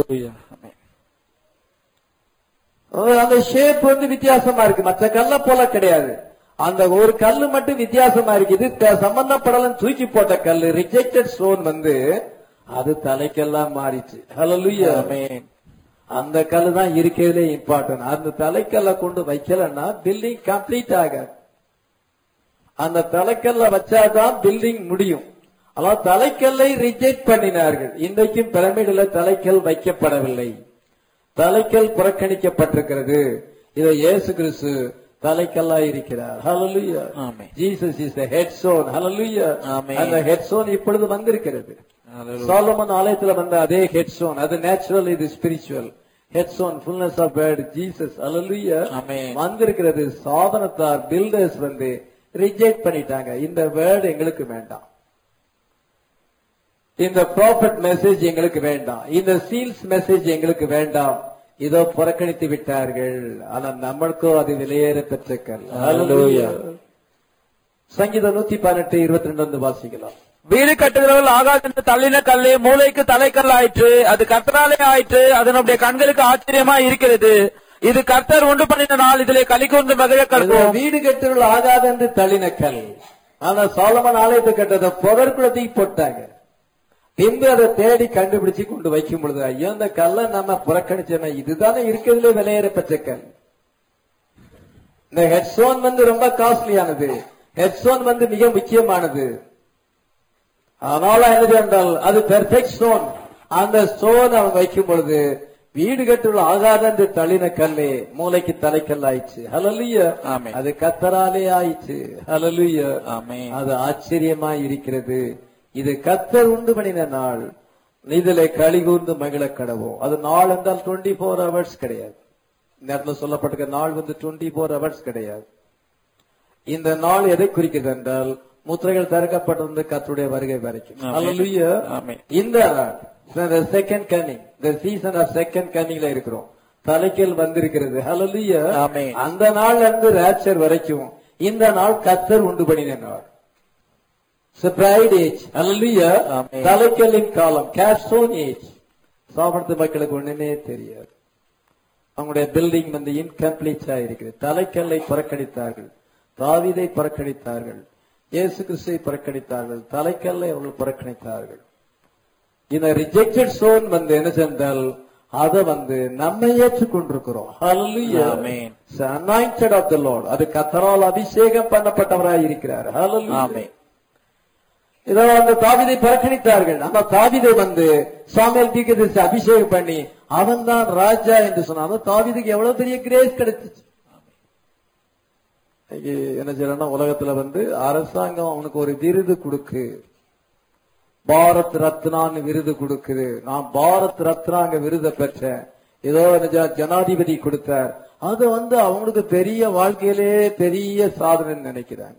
அந்த ஷேப் வித்தியாசமா இருக்கு, மற்ற கல்ல போல கிடையாது. அந்த ஒரு கல்லு மட்டும் வித்தியாசமா இருக்கு. இது சம்பந்தப்படலாம் தூக்கி போட்ட கல்லு, ரிஜெக்டட் ஸ்டோன் அது தலைக்கெல்லாம் மாறிச்சு. ஹல்லேலூயா, ஆமென். அந்த கல்லு தான் இருக்கிறதுலே இம்பார்ட்டன்ட். அந்த தலைக்கல்ல கொண்டு வைக்கலன்னா பில்டிங் கம்ப்ளீட் ஆகாது. அந்த தலைக்கல்ல வச்சாதான் பில்டிங் முடியும். ஆனால் தலைக்கல்லை ரிஜெக்ட் பண்ணினார்கள். இன்றைக்கும் பிரமிடுல தலைக்கல் வைக்கப்படவில்லை, தலைக்கல் புறக்கணிக்கப்பட்டிருக்கிறது. இதை இயேசு கிறிஸ்து தலைக்கல்லா இருக்கிறார். Hallelujah, amen. Jesus is the head stone. Hallelujah, amen. அந்த ஹெட் ஸ்டோன் இப்பொழுது வந்திருக்கிறது. சாலமன் ஆலயத்தில் அதே ஹெட் ஸ்டோன், அது நேச்சுரல், இது spiritual. Head stone fullness of word Jesus. Hallelujah, amen. வந்திருக்கிறது. சாதனத்தார் பில்டர்ஸ் ரிஜெக்ட் பண்ணிட்டாங்க. இந்த வேர்ட் எங்களுக்கு வேண்டாம், இந்த ப்ராஃபட் மெசேஜ் எங்களுக்கு வேண்டாம், இந்த சீல்ஸ் மெசேஜ் எங்களுக்கு வேண்டாம், இதோ புறக்கணித்து விட்டார்கள். ஆனால் நம்மளுக்கோ அது விலையேற பெற்ற கல். ஹல்லேலூயா. சங்கீதம் 118:22 வாசிக்கலாம். வீடு கட்டுகிறவர்கள் ஆகாயத்திலிருந்து தள்ளின கல்லே மூளைக்கு தலைக்கல் ஆயிற்று, அது கர்த்தராலே ஆயிற்று, அதனுடைய கண்களுக்கு ஆச்சரியமா இருக்கிறது. இது கர்த்தர் உண்டு பண்ணின நாள், இதிலே களி கூர்ந்து மகிழ கடவோம். வீடு கட்டுகள் ஆகாது என்று தள்ளின கல். ஆனா சாலமன் ஆலயத்தை கட்டத புதற்குளத்துக்கு போட்டாங்க. பின்பு அதை தேடி கண்டுபிடிச்சு கொண்டு வைக்கும் பொழுது, ஐயோ இந்த கல்லை நம்ம புறக்கணிச்சோம்னா இதுதானே இருக்கிறதுல விலையேறப்பட்ட கல். இந்த ஹெட்ஸோன் ரொம்ப காஸ்ட்லியானது, ஹெட்ஸோன் மிக முக்கியமானது. அதனால என்ன என்றால் அது பெர்ஃபெக்ட் ஸ்டோன். அந்த ஸ்டோன் அவன் வைக்கும் பொழுது வீடு கட்டுள்ள ஆகாத என்று தள்ளின கல்லே மூளைக்கு தலைக்கல் ஆயிடுச்சு. ஹல்லேலூயா. அது கர்த்தராலே ஆயிடுச்சு. ஹல்லேலூயா. அது ஆச்சரியமா இருக்கிறது. இது கர்த்தர் உண்டு பண்ணின நாள், இதிலே களி கூர்ந்து மகிழ கடவோம். அது நாள் என்றால் 24 hours கிடையாது. இந்த இடத்துல சொல்லப்பட்டிருக்க நாள் 24 hours கிடையாது. இந்த நாள் எதை குறிக்கிறது என்றால் முத்திரைகள் திறக்கப்பட்டிருந்து கர்த்தருடைய வருகை வரைக்கும். ஹல்லேலூயா. இந்த நாள் second coming, the season of second கன்னிங்ல இருக்கிறோம். தலைக்கல் வந்திருக்கிறது. ஹல்லேலூயா. அந்த நாள் இருந்து ராப்சர் வரைக்கும் இந்த நாள் கர்த்தர் உண்டு பண்ணின நாள். Bright age. ஹல்லேலூயா. தலைக்கல்லின் காலம், கேப்ஸ்டோன் ஏஜ். சாப்பிடுற மக்களுக்கு ஒண்ணுமே தெரியாது. அவங்களுடைய பில்டிங் இன்கம்ப்ளீட்டா இருக்கிறது. தலைக்கல்லை புறக்கணித்தார்கள், தாவீதை புறக்கணித்தார்கள், இயேசு கிறிஸ்துவை புறக்கணித்தார்கள், தலைக்கல்லை அவர்கள் புறக்கணித்தார்கள். இந்த ரிஜெக்டட் ஸ்டோன் என்ன சென்றால் அதை நம்ம ஏற்றுக்கொண்டிருக்கிறோம். ஹல்லேலூயா. anointed of the Lord. அது கர்த்தரால் அபிஷேகம் பண்ணப்பட்டவராய் இருக்கிறார். ஹல்லேலூயா. இதோ அந்த தாவீதை புறக்கணித்தார்கள். அந்த தாவீதை சாமுவேல் தீர்க்கதரிசி அபிஷேகம் பண்ணி அவன் தான் ராஜா என்று சொன்னான். தாவீதுக்கு எவ்வளவு பெரிய கிரேஸ் கிடைச்சிச்சு. என்ன செய்யறா உலகத்துல அரசாங்கம் அவனுக்கு ஒரு விருது கொடுக்கு, பாரத் ரத்னான்னு விருது கொடுக்குது. நான் பாரத் ரத்னாங்க விருதை பெற்றேன், ஏதோ ஜனாதிபதி கொடுத்தார். அது அவங்களுக்கு பெரிய வாழ்க்கையிலே பெரிய சாதனை நினைக்கிறாங்க.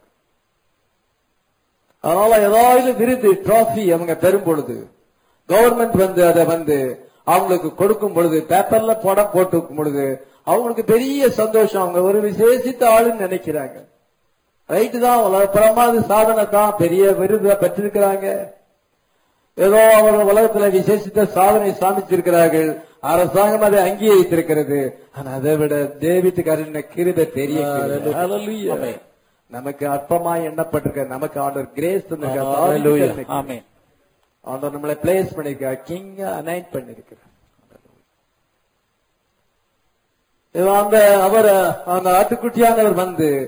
அதனால ஏதாவது விருது டிராபி அவங்க பெறும் பொழுது கவர்மெண்ட் அதை அவங்களுக்கு கொடுக்கும் பொழுது பேப்பர்ல படம் போட்டு பொழுது அவங்களுக்கு பெரிய சந்தோஷம். அவங்க ஒரு விசேஷித்த ஆளுன்னு நினைக்கிறாங்க. ரைட்டு தான், உலகப்புறமா சாதனை தான், பெரிய விருது பெற்றிருக்கிறாங்க. ஏதோ அவர்கள் உலகத்துல விசேஷித்த சாதனை சாதிச்சிருக்கிறார்கள். அரசாங்கம் அதை அங்கீகரித்திருக்கிறது. ஆனா அதை விட தேவீதுக்கு அருளின கிருபை பெரிய. நமக்கு அற்பமாய் எண்ணப்பட்டிருக்க, நமக்கு ஆண்டவர் கிரேஸ் ஆண்டவர் நம்மளை பிளேஸ் பண்ணிருக்கார், கிங் அனாயிண்ட் பண்ணிருக்கிறார். அவர் அந்த ஆட்டுக்குட்டியானவர்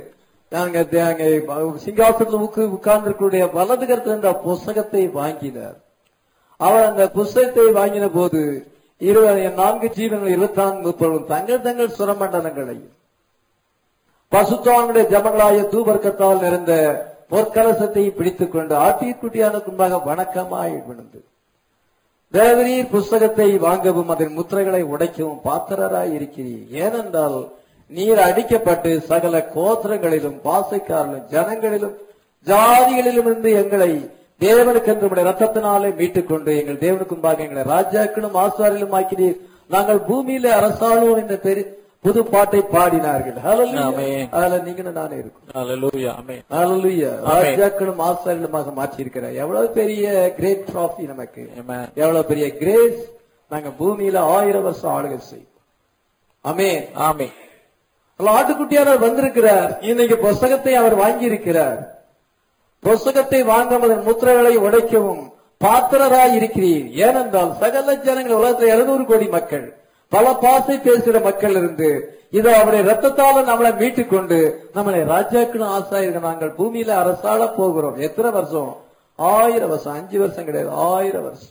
சிங்காசனத்தில் உட்கார்ந்து வலது கருத்துல இந்த புஸ்தகத்தை வாங்கினார். அவர் அந்த புஸ்தகத்தை வாங்கின போது 4 ஜீவன்கள் 24 தங்கள் தங்கள் சுரமண்டலங்களையும் பசுத்தானுடைய ஜபங்களாய தூபர்க்கத்தால் நிறைந்த பொற்கலசத்தை பிடித்துக் கொண்டு ஆட்டுக்குட்டியானுக்கு முன்பாக வணக்கமாய் விழுந்து, தேவரீர் புஸ்தகத்தை வாங்கவும் அதன் முத்திரைகளை உடைக்கவும் பாத்திரராய் இருக்கிறீர். ஏனென்றால் நீர் அடிக்கப்பட்டு சகல கோத்திரங்களிலும் பாசைக்காரர்களும் ஜனங்களிலும் ஜாதிகளிலும் இருந்து எங்களை தேவனுக்கு நம்முடைய ரத்தத்தினாலே மீட்டுக் கொண்டு எங்கள் தேவனுக்கு முன்பாக எங்களை ராஜாக்களும் ஆசாரிலும் ஆக்கிறீர். நாங்கள் பூமியில அரசாளுவோம் என்ற புது பாட்டை பாடினார்கள். அதுல நீங்க நானே இருக்கும். ராஜாக்களும் ஆசாரிலுமாக மாற்றி இருக்கிறார். எவ்வளவு பெரிய கிரேட் டிராபி நமக்கு, எவ்வளவு பெரிய கிரேஸ். நாங்க பூமியில 1000 வருஷம் ஆளுகை செய்வோம். ஆமென். ஆமென். ஆட்டுக்குட்டியார் வந்திருக்கிறார். இன்னைக்கு புஸ்தகத்தை அவர் வாங்கி இருக்கிறார். புஸ்தகத்தை வாங்காமல் முத்திரைகளை உடைக்கவும் பாத்திரராய் இருக்கிறீர். ஏனென்றால் சகல ஜனங்கள் உலகத்தில் 700 கோடி மக்கள், பல பாசை பேசுகிற மக்கள் இருந்து இதோ அவருடைய ரத்தத்தால நம்மளை மீட்டுக் கொண்டு நம்மளை ராஜாக்களும் ஆசாரிகள் நாங்கள் பூமியில அரசாள போகிறோம். எத்தனை வருஷம்? 1000 வருஷம். 5 வருஷம் கிடையாது, 1000 வருஷம்.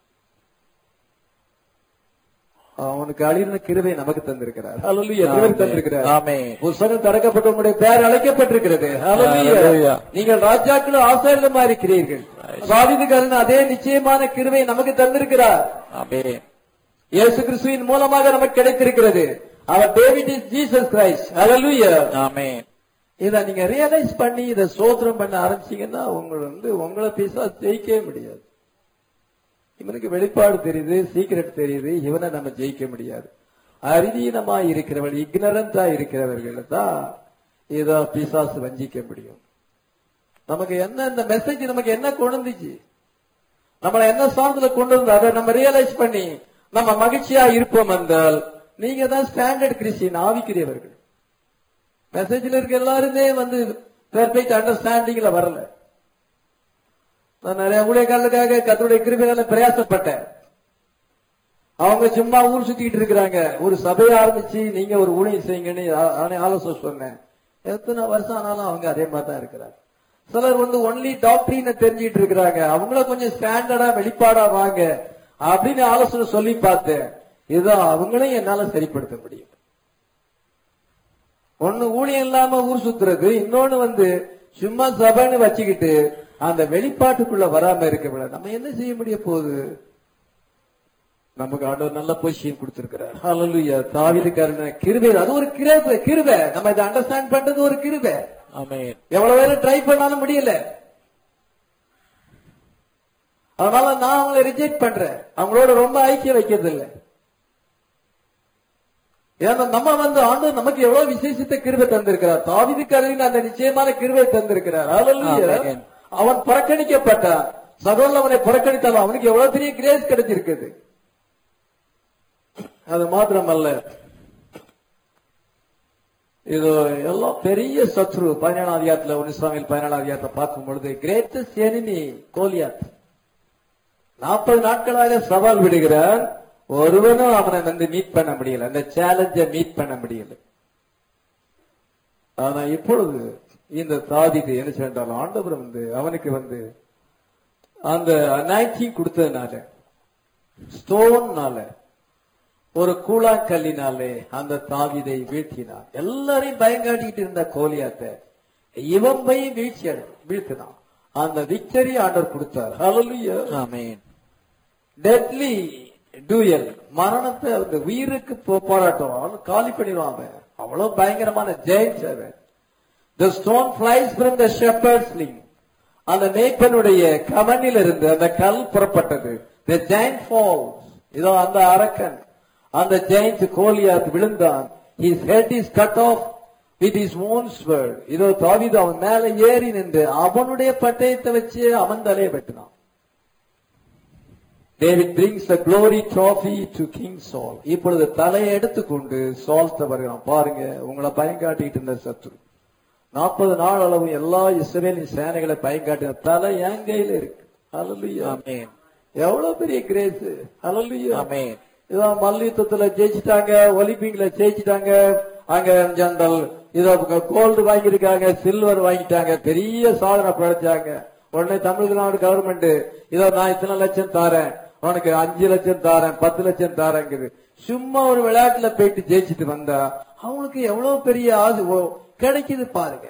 அவனுக்கு அழிந்த கிருபை நமக்கு தந்திருக்கிறார். புஸ்தகம் திறக்கப்பட்டு உங்களுடைய பெயர் அழைக்கப்பட்டிருக்கிறது. நீங்கள் ராஜாக்களும் ஆசாரியமா இருக்கிறீர்கள். தாவீதுக்கு அதே நிச்சயமான கிருபை நமக்கு தந்திருக்கிறார். இயேசு கிறிஸ்துவின் மூலமாக நமக்கு கிடைத்திருக்கிறது. அவர் David is Jesus Christ. Hallelujah. Amen. இத நீங்க ரியலைஸ் பண்ணி இத ஸ்தோத்திரம் பண்ண ஆரம்பிச்சீங்கன்னா உங்களை பிசாசு ஜெயிக்கவே முடியாது. இவனுக்கு வெளிப்பாடு தெரியுது, சீக்கிரட் தெரியுது, இவனை நம்ம ஜெயிக்க முடியாது. அறிவீனமா இருக்கிறவர்கள், இக்னரண்டா இருக்கிறவர்கள் தான் ஏதோ பிசாசு வஞ்சிக்க முடியும். நமக்கு என்ன இந்த மெசேஜ் நமக்கு என்ன கொண்டுச்சு, நம்மளை என்ன சார்ந்தல கொண்டு வந்து அதை நம்ம ரியலைஸ் பண்ணி நம்ம மகிழ்ச்சியா இருப்போம் என்றால் நீங்க தான் ஸ்டாண்டர்ட் கிறிஸ்டியன், ஆவிக்குரியவர்கள். மெசேஜ்ல இருக்க எல்லாருமே பெர்ஃபெக்ட் அண்டர்ஸ்டாண்டிங்ல வரல. நான் நிறைய ஊழியர்களுக்காக கர்த்தருடைய கிருபையால பிரயாசப்பட்டேன். அவங்க சும்மா ஊர் சுத்திக்கிட்டு இருக்கிறாங்க. ஒரு சபையை ஆரம்பிச்சு நீங்க ஒரு ஊழியம் செய்யுங்கன்னு ஆலோசனை சொன்னேன். எத்தனை வருஷம் ஆனாலும் அவங்க அதே மாதிரி தான் இருக்கிறாங்க. சிலர் ஒன்லி டாக்டரினை தெரிஞ்சிட்டு இருக்கிறாங்க. அவங்கள கொஞ்சம் ஸ்டாண்டர்டா வெளிப்பாடா வாங்க அப்படின்னு ஆலோசனை சொல்லி பார்த்தேன். இதுதான் அவங்களையும் என்னால சரிப்படுத்த முடியும். ஒண்ணு ஊழியம் இல்லாம ஊர் சுத்துறது, இன்னொன்னு சும்மா சபைன்னு வச்சுக்கிட்டு அந்த வெளிப்பாட்டுக்குள்ள வராம இருக்க விட நம்ம என்ன செய்ய முடிய போகுது? நமக்கு ஆண்டவர் நல்ல பொசிஷன் கொடுத்திருக்கிறார். ஹல்லேலூயா. தாவீதுக்காரன் கிருபை, அது ஒரு கிருபை. நம்ம இதை அண்டர்ஸ்டாண்ட் பண்றது ஒரு கிருபை. ஆமென். எவ்வளவு பேரும் ட்ரை பண்ணாலும் முடியல. அதனால நான் அவங்களை ரிஜெக்ட் பண்றேன். அவங்களோட ரொம்ப ஐக்கியம் வைக்கிறது இல்லை. ஏன்னா நம்ம ஆண்டவர் நமக்கு எவ்வளவு விசேஷித்த கிருபை தந்திருக்கிறார். தாவீதுக்காரன் அந்த நிச்சயமான கிருபை தந்திருக்கிறார். ஹல்லேலூயா. அவன் புறக்கணிக்கப்பட்டான். சகோதரன் அவனை புறக்கணித்தாலும் அவனுக்கு எவ்வளவு பெரிய கிரேஸ் கிடைச்சிருக்குது. அது மாத்திரமல்ல, இது எல்லாம் பெரிய சத்ரு. 17ஆம் அதிகாரத்துல 1 சாமுவேல் 17ஆம் அதிகாரத்தை பார்க்கும் பொழுது கிரேட்டஸ்ட் எனிமி கோலியாத் 40 நாட்களாக சவால் விடுகிறார். ஒருவனும் அவனை மீட் பண்ண முடியல, அந்த சேலஞ்ச மீட் பண்ண முடியல. ஆனா இப்பொழுது இந்த தாவீது என்ன சென்றால் ஆண்டவர் அவனுக்கு அந்த அனாயிட்டிங் கொடுத்ததுனால, ஸ்டோன்னால, ஒரு கூழாங்கல்லினாலே அந்த தாவீதை வீழ்த்தினான். எல்லாரையும் பயங்காட்டிட்டு இருந்த கோலியாத்தை இவன் போய் வீழ்த்தினான். அந்த விக்டரி ஆண்டவர் கொடுத்தார். ஹல்லேலூயா. ஆமென். டெட்லி டூயல், மரணத்தை உயிருக்கு போராட்டம் காலி பண்ணிடுவாங்க. அவ்வளவு பயங்கரமான ஜெயின்ஸ் அவன். The stone flies from the shepherd's sling. அந்த மேய்ப்பனுடைய கவனில் இருந்து அந்த கல் புறப்பட்டது. The giant falls. இதோ அந்த அரக்கன், அந்த ஜெயின்ட் கோலியாத் விழுந்தான். His head is cut off with his own sword. இதோ தாவீது அவன் மேல ஏறி நின்று அவனுடைய பட்டயத்தை வச்சு அவன் தலையை வெட்டினான். David brings the glory trophy to King Saul. இப்பொழுது தலையை எடுத்துக்கொண்டு சால்ட்ட வருகிறான். பாருங்க, உங்களை பயங்காட்டிட்டு இருந்த சத்ரு 40 நாள் அளவு எல்லா இஸ்ரவேலின் சேனைகளை பயங்காட்டின தலை என் கையில இருக்கு. ஹல்லேலூயா. ஆமென். எவ்வளவு பெரிய கிரேஸ். ஹல்லேலூயா. ஆமென். இதான் மல்யுத்தத்துல ஜெயிச்சிட்டாங்க, ஒலிம்பிக்ல ஜெயிச்சிட்டாங்க. அங்க ஜெனரல் இதோ கோல்டு வாங்கியிருக்காங்க, சில்வர் வாங்கிட்டாங்க, பெரிய சாதனை படைச்சாங்க. உடனே தமிழ்நாடு கவர்மெண்ட் இதோ நான் இத்தனை லட்சம் தாரேன், உனக்கு 5 லட்சம் தாரேன், 10 லட்சம் தாரேங்குது. சும்மா ஒரு விளையாட்டுல போயிட்டு ஜெயிச்சுட்டு வந்தா அவங்களுக்கு எவ்வளவு பெரிய கிடைக்குது பாருங்க.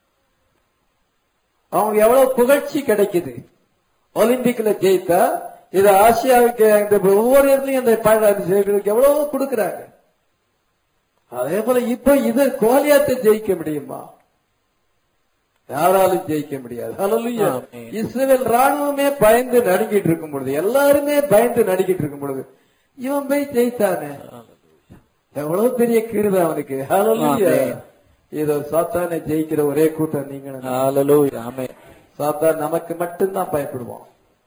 அவங்களுக்கு எவ்வளவு புகழ்ச்சி கிடைக்குது. ஒலிம்பிக்ல ஜெயித்தா இது ஆசியாவுக்கு ஒவ்வொரு இடத்துலயும் அந்த எவ்வளவு கொடுக்கறாங்க. அதே போல இப்ப இது கோலியாத்தை ஜெயிக்க முடியுமா? யாராலும் ஜெயிக்க முடியாது. ஹல்லேலூயா. இஸ்ரவேல் ராணுவமே பயந்து நடுங்கிட்டு இருக்கும் பொழுது, எல்லாருமே பயந்து நடுங்கிட்டு இருக்கும் பொழுது இவன் போய் ஜெயித்தானே, எவ்வளவு பெரிய கிருபை அவனுக்கு. ஹல்லேலூயா. இதோ சாத்தானை ஜெயிக்கிற ஒரே கூட்டம் நீங்க. ஹல்லேலூயா. ஆமென். சாத்தான் நமக்கு மட்டும்தான் பயப்படுவான்.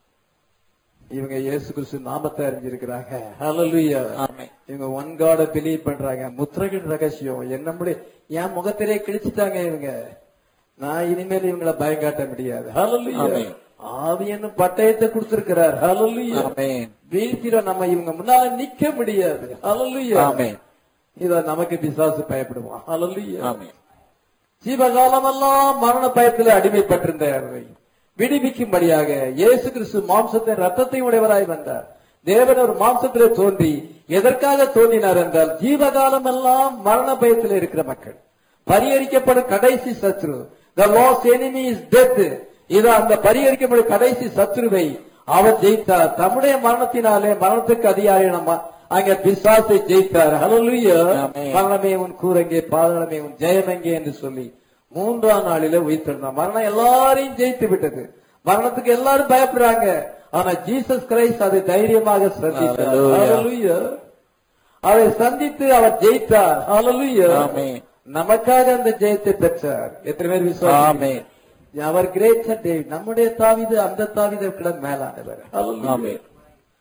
இவங்க இயேசு கிறிஸ்து நாமத்தை அறிஞ்சிருக்கிறாங்க. ஹல்லேலூயா. ஆமென். இவங்க ஒன் காட பிலீவ் பண்றாங்க. முத்திரையின் ரகசியம் நம்முடைய என் முகத்திலே கிழிச்சிட்டாங்க இவங்க. நான் இனிமேல் இவங்களை பயங்காட்ட முடியாது. ஹல்லேலூயா. ஆவியன்னு பட்டயத்தை கொடுத்திருக்கிறார். ஹல்லேலூயா. ஆமென். வீழ்த்திர நம்ம இவங்க முன்னால நிக்க முடியாது. ஹல்லேலூயா. ஆமென். இத நமக்கு பிசாசு பயப்படுவான். ஹல்லேலூயா. ஆமென். ஜீவகாலமெல்லாம் மரண பயத்தில் அடிமைப்பட்டிருந்தார்கள். விடுவிக்கும்படியாக இயேசு கிறிஸ்து மாம்சத்தின் ரத்தத்தை உடையவராய் வந்தார். தேவன் ஒரு மாம்சத்திலே தோன்றி எதற்காக தோன்றினார் என்றால் ஜீவகாலம் எல்லாம் மரண பயத்தில் இருக்கிற மக்கள், பரிகரிக்கப்படும் கடைசி சத்ரு, the lost enemy is death. இது அந்த பரிகரிக்கப்படும் கடைசி சத்ருவை அவர் ஜெயித்தார். தம்முடைய மரணத்தினாலே மரணத்துக்கு அதிகாரி அங்க பிசாசை ஜெயித்தார். ஹல்லேலூயா. மரணமே உன் கூரங்கே, பாதாளமே உன் ஜெயமெங்கே என்று சொல்லி 3ஆம் நாளில உயிர்த்தெழுந்தார். மரணம் எல்லாரையும் ஜெயித்து விட்டது. மரணத்துக்கு எல்லாரும் பயப்படுறாங்க. ஆனா ஜீசஸ் கிரைஸ்ட் அதை தைரியமாக சந்தித்தார். ஹல்லேலூயா. அதை சந்தித்து அவர் ஜெயித்தார். ஹல்லேலூயா. ஆமென். நமக்காக அந்த ஜெயத்தை பெற்றார். எத்தனை பேர் விசுவாசி? ஆமென். அவர் கிரேட் டேவிட், நம்முடைய தாவீது அந்த தாவீதை விட மேலானவர். ஹல்லேலூயா.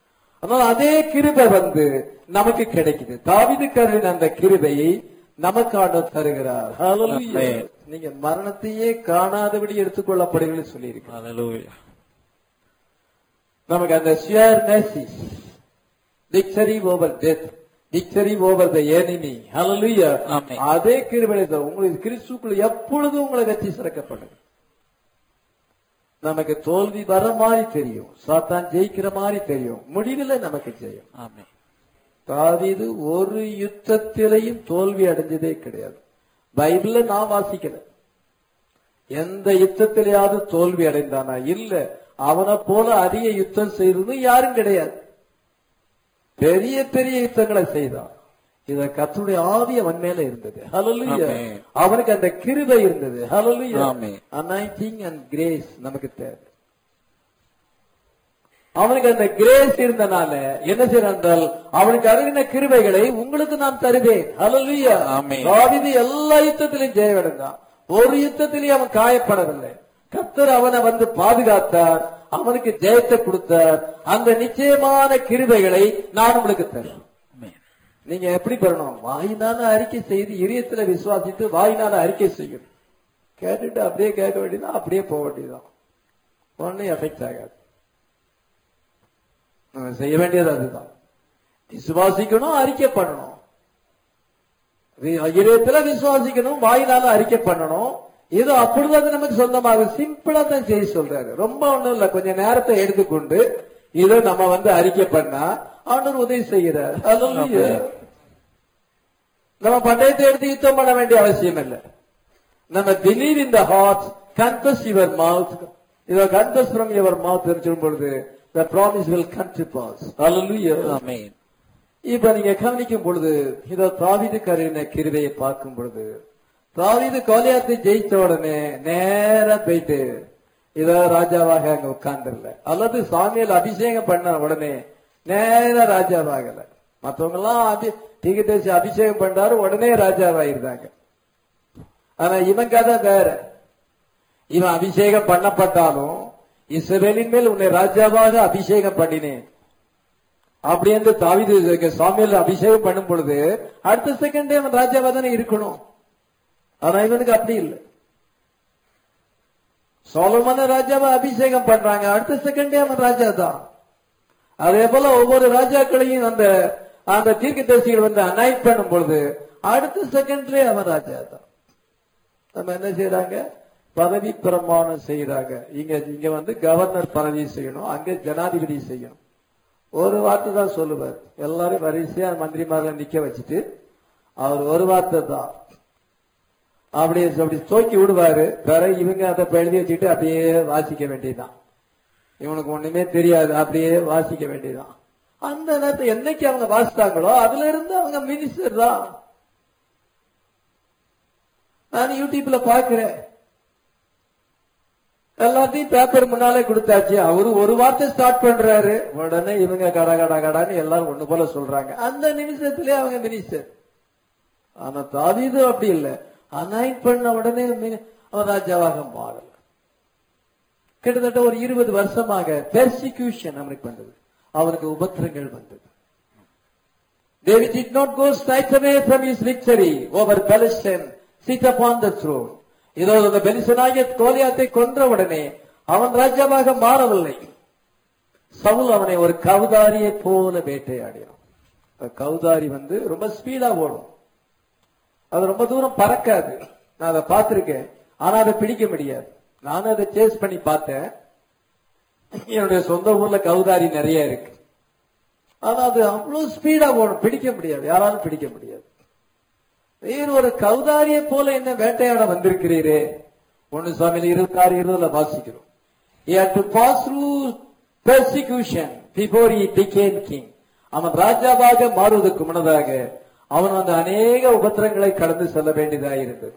ஆனால் அதே கிருபை வந்து நமக்கு கிடைக்குது. தாவீதுக்காரரின் அந்த கிருபையை நமக்காக தருகிறார். ஹல்லேலூயா. நீங்க மரணத்தையே காணாதபடி எடுத்துக்கொள்ளப்படுவீர்கள் சொல்லியிருக்கு. Hallelujah. நமக்கு அந்த sure mercies victory over death, victory over the enemy. Hallelujah. Amen. அதே கிருபை உங்களுக்கு கிறிஸ்துக்குள் எப்பொழுதும் உங்களை வெற்றி சிறக்கப்படும். நமக்கு தோல்வி வர மாதிரி தெரியும், சாத்தான் ஜெயிக்கிற மாதிரி தெரியும், முடிவில் நமக்கு ஜெயம். ஆமென். தாவீது ஒரு யுத்தத்திலையும் தோல்வி அடைஞ்சதே கிடையாது. பைபிள்ல நான் வாசிக்கல எந்த யுத்தத்திலேயாவது தோல்வி அடைந்தானா? இல்ல. அவனை போல அதிக யுத்தம் செய்தது யாரும் கிடையாது. பெரிய பெரிய யுத்தங்களை செய்தான். இத கர்த்தருடைய ஆவி அவன் மேல இருந்தது. ஹல்லேலூயா. அவனுக்கு அந்த கிருபை இருந்தது. ஹல்லேலூயா. அனாயிண்டிங் அண்ட் கிரேஸ் நமக்கு தேவை. அவனுக்கு அந்த கிரேஸ் இருந்தனால என்ன செய்யறால் அவனுக்கு அருகின கிருபைகளை உங்களுக்கு நான் தருவேன். ஹல்லேலூயா. தாவீது எல்லா யுத்தத்திலும் ஜெயமடைந்தான். ஒரு யுத்தத்திலேயே அவன் காயப்படவில்லை. கர்த்தர் அவனை வந்து பாதுகாத்தார், அவனுக்கு ஜெயத்தை கொடுத்தார். அந்த நிச்சயமான கிருபைகளை நான் உங்களுக்கு தருவேன். நீங்க எப்படி பெறணும்? வாயினால அறிக்கை செய்து இதயத்துல விசுவாசித்து வாயினால அறிக்கை செய்யணும். கேட்டுட்டு அப்படியே கேட்க வேண்டியதான், அப்படியே போக வேண்டியதான். ஒன்னும் எஃபெக்ட் ஆகாது. செய்ய வேண்டியது அதுதான். விசுவாசிக்கணும், அறிக்கை பண்ணணும். இதயத்துல விசுவாசிக்கணும், வாயினால அறிக்கை பண்ணணும். இது அப்பொழுது நமக்கு சொந்தமாக சிம்பிளா தான் செய்ய சொல்றாரு. ரொம்ப ஒண்ணும் இல்ல. கொஞ்சம் நேரத்தை எடுத்துக்கொண்டு இதை நம்ம வந்து அறிக்கை பண்ணா ஆண்டவர் உதவி செய்கிறார். நம்ம பட்டயத்தை எடுத்து யுத்தம் பண்ண வேண்டிய அவசியம் இல்லை. நம்ம believe in the heart, confess your mouth. இதை கன்ஃபஸ் ஃப்ரம் யுவர் மவுத் சொல்லும் பொழுது the promise will come to pass. Hallelujah. Amen. இப்ப நீங்க கவனிக்கும் பொழுது இத தாவீதுக்காரரின் கிருபையை பார்க்கும் பொழுது தாவீது கோலியாத்தை ஜெயிச்ச உடனே நேரா போயிட்டு இத ராஜாவாக அங்க உட்கார்ந்துடல, அல்லது சாமியல் அபிஷேகம் பண்ண உடனே நேரா ராஜாவாகல. மற்றவங்க எல்லாம் தீர்க்கதரிசி அபிஷேகம் பண்றாரு, உடனே ராஜாவாயிருந்தாங்க. ஆனா இவன் கதை வேற. இவன் அபிஷேகம் பண்ணப்பட்டாலும் இஸ்ரவேலின் மேல் உன்னை ராஜாவாக அபிஷேகம் பண்ணினேன் அப்படி என்று தாவீது சாமுவேல் அபிஷேகம் பண்ணும் பொழுது அடுத்த செகண்டே அவன் ராஜாவா தானே இருக்கணும். ஆனா இவனுக்கு அப்படி இல்லை. சோலோமோன ராஜாவா அபிஷேகம் பண்றாங்க, அடுத்த செகண்டே அவன் ராஜா தான். அதே போல ஒவ்வொரு ராஜாக்களையும் அந்த அந்த தீர்க்கதரிசிகள் வந்து அனாயிட் பண்ணும் பொழுது அடுத்த செகண்ட்லயே அவன் ராஜா தான். நம்ம என்ன செய்யறாங்க? பதவி பிரமாணம் செய்யறாங்க. இங்க வந்து கவர்னர் பதவி செய்யணும், அங்க ஜனாதிபதி செய்யணும். ஒரு வார்த்தை தான் சொல்லுவார். எல்லாரும் வரிசையா மந்திரிமார்கள் நிக்க வச்சுட்டு அவர் ஒரு வார்த்தை தான் அப்படியே அப்படி தூக்கி விடுவாரு. பிறகு இவங்க அதை எழுதி வச்சுட்டு அப்படியே வாசிக்க வேண்டியதுதான். இவனுக்கு ஒண்ணுமே தெரியாது, அப்படியே வாசிக்க வேண்டியதுதான். அந்த நேரத்தை என்னைக்கு அவங்க வாசித்தாங்களோ அதுல இருந்து அவங்க மினிஸ்டர் தான். நான் யூடியூப்ல பாக்குறேன், எல்லாத்தையும் பேப்பர் முன்னாலே கொடுத்தாச்சு. அவரு ஒரு வார்த்தை ஸ்டார்ட் பண்றாரு, உடனே இவங்க கடா கடா கடான்னு எல்லாரும் ஒண்ணு போல சொல்றாங்க. அந்த நிமிஷத்திலே அவங்க மினிஸ்டர். ஆனா தாவீது அப்படி இல்லை. அனாயிண்ட் பண்ண உடனே அவன் ராஜாவாக மாறல. கிட்டத்தட்ட ஒரு 20 வருஷமாக பெர்சிக்யூஷன் அவனுக்கு வந்தது, அவனுக்கு உபத்திரங்கள் வந்தது. David did not go straight away from his victory over Palestine, sit upon the throne. இதோ அந்த பெலிஸ்தனாகிய கோலியாத்தை கொன்ற உடனே அவன் ராஜாவாக மாறவில்லை. சவுல் அவனை ஒரு கவுதாரியை போல வேட்டையாடினான். கவுதாரி வந்து ரொம்ப ஸ்பீடா ஓடும், அது ரொம்ப தூரம் பறக்காது. நான் அதை பார்த்திருக்கேன், ஆனா அதை பிடிக்க முடியாது. நானும் அதை சேஸ் பண்ணி பார்த்தேன். என்னுடைய சொந்த ஊர்ல கவுதாரி நிறைய இருக்கு, ஆனா அது அவ்வளவு ஸ்பீடா ஓடும், பிடிக்க முடியாது, யாராலும் பிடிக்க முடியாது. வேறு ஒரு கவுதாரியை போல என்ன வேட்டையாட வந்திருக்கிறீரே. 1 சாமுவேல் 26:20 வாசிக்கிறோம். He had to pass through persecution before he became king. அவன் ராஜாவாக மாறுவதற்கு முன்னதாக அவன் அந்த அநேக உபத்திரங்களை கடந்து செல்ல வேண்டியதாக இருந்தது.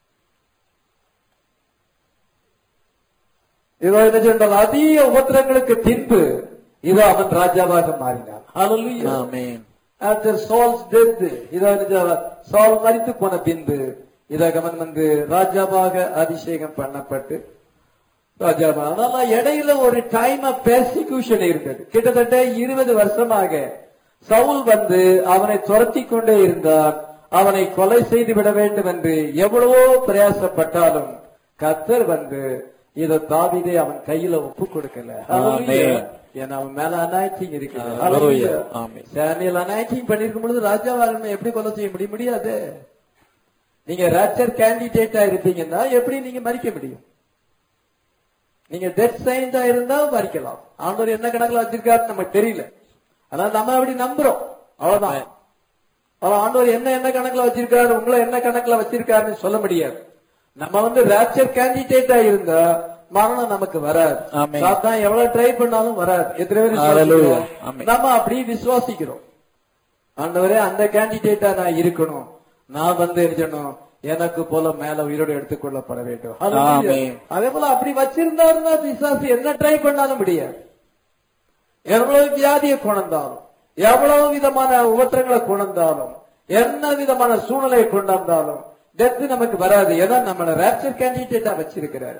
இதோ என்ன சொன்னால் அதிக உபத்திரங்களுக்கு பின்பு இதோ அவன் ராஜாவாக மாறினான். ஹல்லேலூயா. ஆமென். After Saul's death, சால் மரித்து போன பின்பு அவன் வந்து ராஜாவாக அபிஷேகம் பண்ணப்பட்டு ராஜாவா. அதனால இடையில ஒரு டைம் ஆஃப் பெர்சிக்யூஷன் இருந்தது. கிட்டத்தட்ட 20 வருஷமாக சவுல் வந்து அவனை துரத்தி கொண்டே இருந்தான். அவனை கொலை செய்து விட வேண்டும் என்று எவ்வளவோ பிரயாசப்பட்டாலும் கர்த்தர் வந்து இத தாவீதை அவன் கையில ஒப்பு கொடுக்கல. ஏன்னா அவன் மேல அனாயிட்டிங் இருக்கிறது. சாமுவேல் அனாயிட்டிங் பண்ணிருக்கும் பொழுது ராஜாவாக எப்படி கொலை செய்ய முடியாது. நீங்க ராப்சர் கேண்டிடேட்டா இருப்பீங்கன்னா எப்படி நீங்க மறிக்க முடியும்? நீங்க டெத் சைன்டா இருந்தா மறிக்கலாம். ஆண்டவர் என்ன கணக்குல வச்சிருக்காரு நமக்கு தெரியல. ஆனா நம்ம அப்படி நம்புறோம், அவ்வளவுதான். ஆண்டவர் என்ன கணக்குல வச்சிருக்காரு, உங்களை என்ன கணக்குல வச்சிருக்காருன்னு சொல்ல முடியாது. நம்ம வந்து ராப்சர் கேண்டிடேட்டா இருந்தா மரணம் நமக்கு வராது. சாத்தான் எவ்வளவு ட்ரை பண்ணாலும் வராது. எத்தனை பேர் நம்ம அப்படி விசுவாசிக்கிறோம். ஆண்டவரே அந்த கேண்டிடேட்டா நான் இருக்கணும், நான் வந்து இருக்கணும், எனக்கு போல மேல உயிரோடு எடுத்துக்கொள்ளப்பட வேண்டும். அதே போல அப்படி வச்சிருந்தாருன்னா பிசாசு என்ன ட்ரை பண்ணாலும் முடியாது. எவ்வளவு வியாதியை கொண்டாலும், எவ்வளவு விதமான உபத்திரங்களை கொண்டாலும், என்ன விதமான சூழ்நிலையை கொண்டாந்தாலும் டெத் நமக்கு வராது. ஏன்னா நம்மள ராப்சர் கேண்டிடேட்டா வச்சிருக்கிறார்.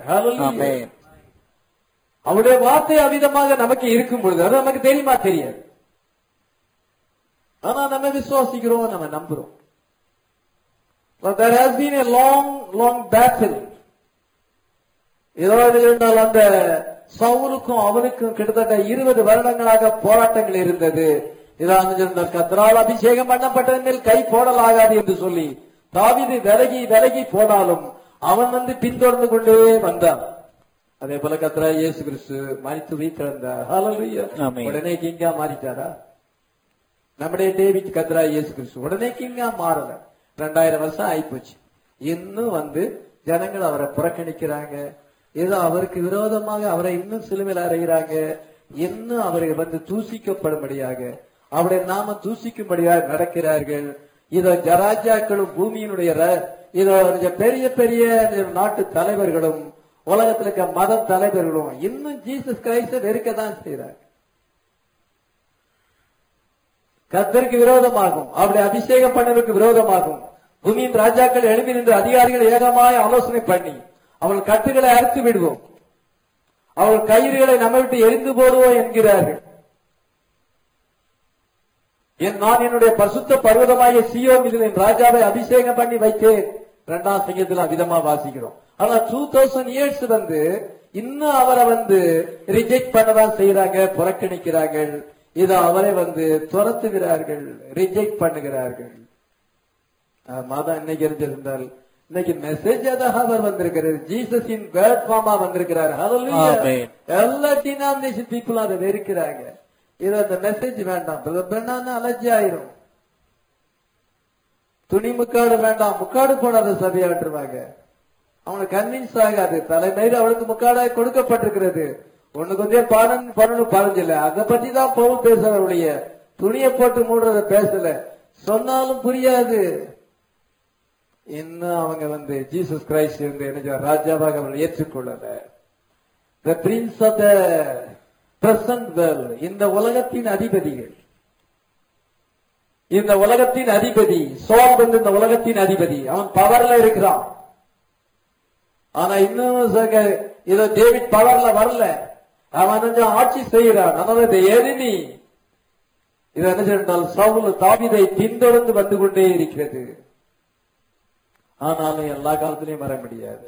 அவருடைய வார்த்தை அவிதமாக நமக்கு இருக்கும் பொழுது அது நமக்கு தெரியுமா? தெரியாது. ஆனா நம்ம விசுவாசிக்கிறோம், நம்ம நம்புறோம். But there has been a long battle. இதனால் அந்த சவுலுக்கும் அவனுக்கும் கிட்டத்தட்ட 20 வருடங்களாக போராட்டங்கள் இருந்தது. இதான் கர்த்தரால் அபிஷேகம் பண்ணப்பட்டதன் மேல் கை போடலாகாது என்று சொல்லி தாவீது விலகி போனாலும் அவன் வந்து பின்தொடர்ந்து கொண்டே வந்தான். அதே போல கர்த்தராகிய இயேசு கிறிஸ்து மரித்து உயிர்த்தெழுந்தார். ஹல்லேலூயா. உடனே கிங்கா மாறிட்டாரா? நம்முடைய டேவிட் கர்த்தராகிய இயேசு கிறிஸ்து உடனே கிங்கா மாறல. 2000 வருஷம் ஆயிப்போச்சு. இன்னும் வந்து ஜனங்கள் அவரை புறக்கணிக்கிறாங்க. ஏதோ அவருக்கு விரோதமாக அவரை இன்னும் சிலுவையில் அறைகிறாங்க. இன்னும் அவரை வந்து தூசிக்கப்படும்படியாக அவருடைய நாம தூசிக்கும்படியாக நடக்கிறார்கள். இதோ ஜராஜாக்களும் பூமியினுடைய இதோ பெரிய பெரிய நாட்டு தலைவர்களும் உலகத்தில் இருக்க மத தலைவர்களும் இன்னும் ஜீசஸ் கிரைஸ்ட வெறுக்கதான் செய்யறாங்க. கர்த்தருக்கு விரோதமாகும், அவருடைய அபிஷேகம் பண்ணவருக்கு விரோதமாகும். பூமியின் ராஜாக்கள் எழுப்பி நின்று அதிகாரிகள் ஏகமாய் ஆலோசனை பண்ணி அவள் கட்டுகளை அறுத்து விடுவோம், அவள் கயிறுகளை நம்ம விட்டு எரிந்து போடுவோம் என்கிறார்கள். நான் என்னுடைய பரிசுத்த பர்வதமாகிய சீயோனில் என் ராஜாவை அபிஷேகம் பண்ணி வைத்தேன். 2ஆம் சங்கீதத்தில் விதமா வாசிக்கிறோம். ஆனா 2000 இயர்ஸ் வந்து இன்னும் அவரை வந்து ரிஜெக்ட் பண்ணதான் செய்யறாங்க, புறக்கணிக்கிறார்கள். இதை அவரை வந்து துரத்துகிறார்கள், ரிஜெக்ட் பண்ணுகிறார்கள். மாதா இன்னைக்கு இருந்திருந்தால் இன்னைக்கு மெசேஜ் அவர் வந்திருக்கிறார். ஜீசஸின் வேர்ட் ஃபார்மா வந்திருக்கிறார். எல்லா டினாமினேஷன் பீப்புளும் அதை வெறுக்கிறாங்க. இது அந்த மெசேஜ் வேண்டாம், அலர்ஜி ஆயிரும். துணி முக்காடு வேண்டாம், முக்காடு போடாத சபையாட்டுருவாங்க. அவனுக்கு கன்வின்ஸ் ஆகாது. தலைமையில் அவளுக்கு முக்காடாய் கொடுக்கப்பட்டிருக்கிறது. ஒண்ணு கொஞ்சம் பரஞ்சில்ல, அதை பத்தி தான் பவுல் பேசுறவருடைய துணியை போட்டு மூடுறத பேசல, சொன்னாலும் புரியாது. இன்னும் அவங்க வந்து ஜீசஸ் கிரைஸ்ட் இருந்து என்ன ராஜாவாக அவர்கள் ஏற்றுக்கொள்ளல. The prince of the present world, இந்த உலகத்தின் அதிபதிகள், இந்த உலகத்தின் அதிபதி சோல் வந்து இந்த உலகத்தின் அதிபதி, அவன் பவர்ல இருக்கிறான். ஆனா இன்னும் இதோ டேவிட் பவர்ல வரல, அவன் கொஞ்சம் ஆட்சி செய்கிறான். அதனால எதிரி இது என்ன சொன்னால் சவுல் தாவீதை பின்தொடர்ந்து வந்து கொண்டே இருக்கிறது. ஆனாலும் எல்லா காலத்திலையும் வர முடியாது.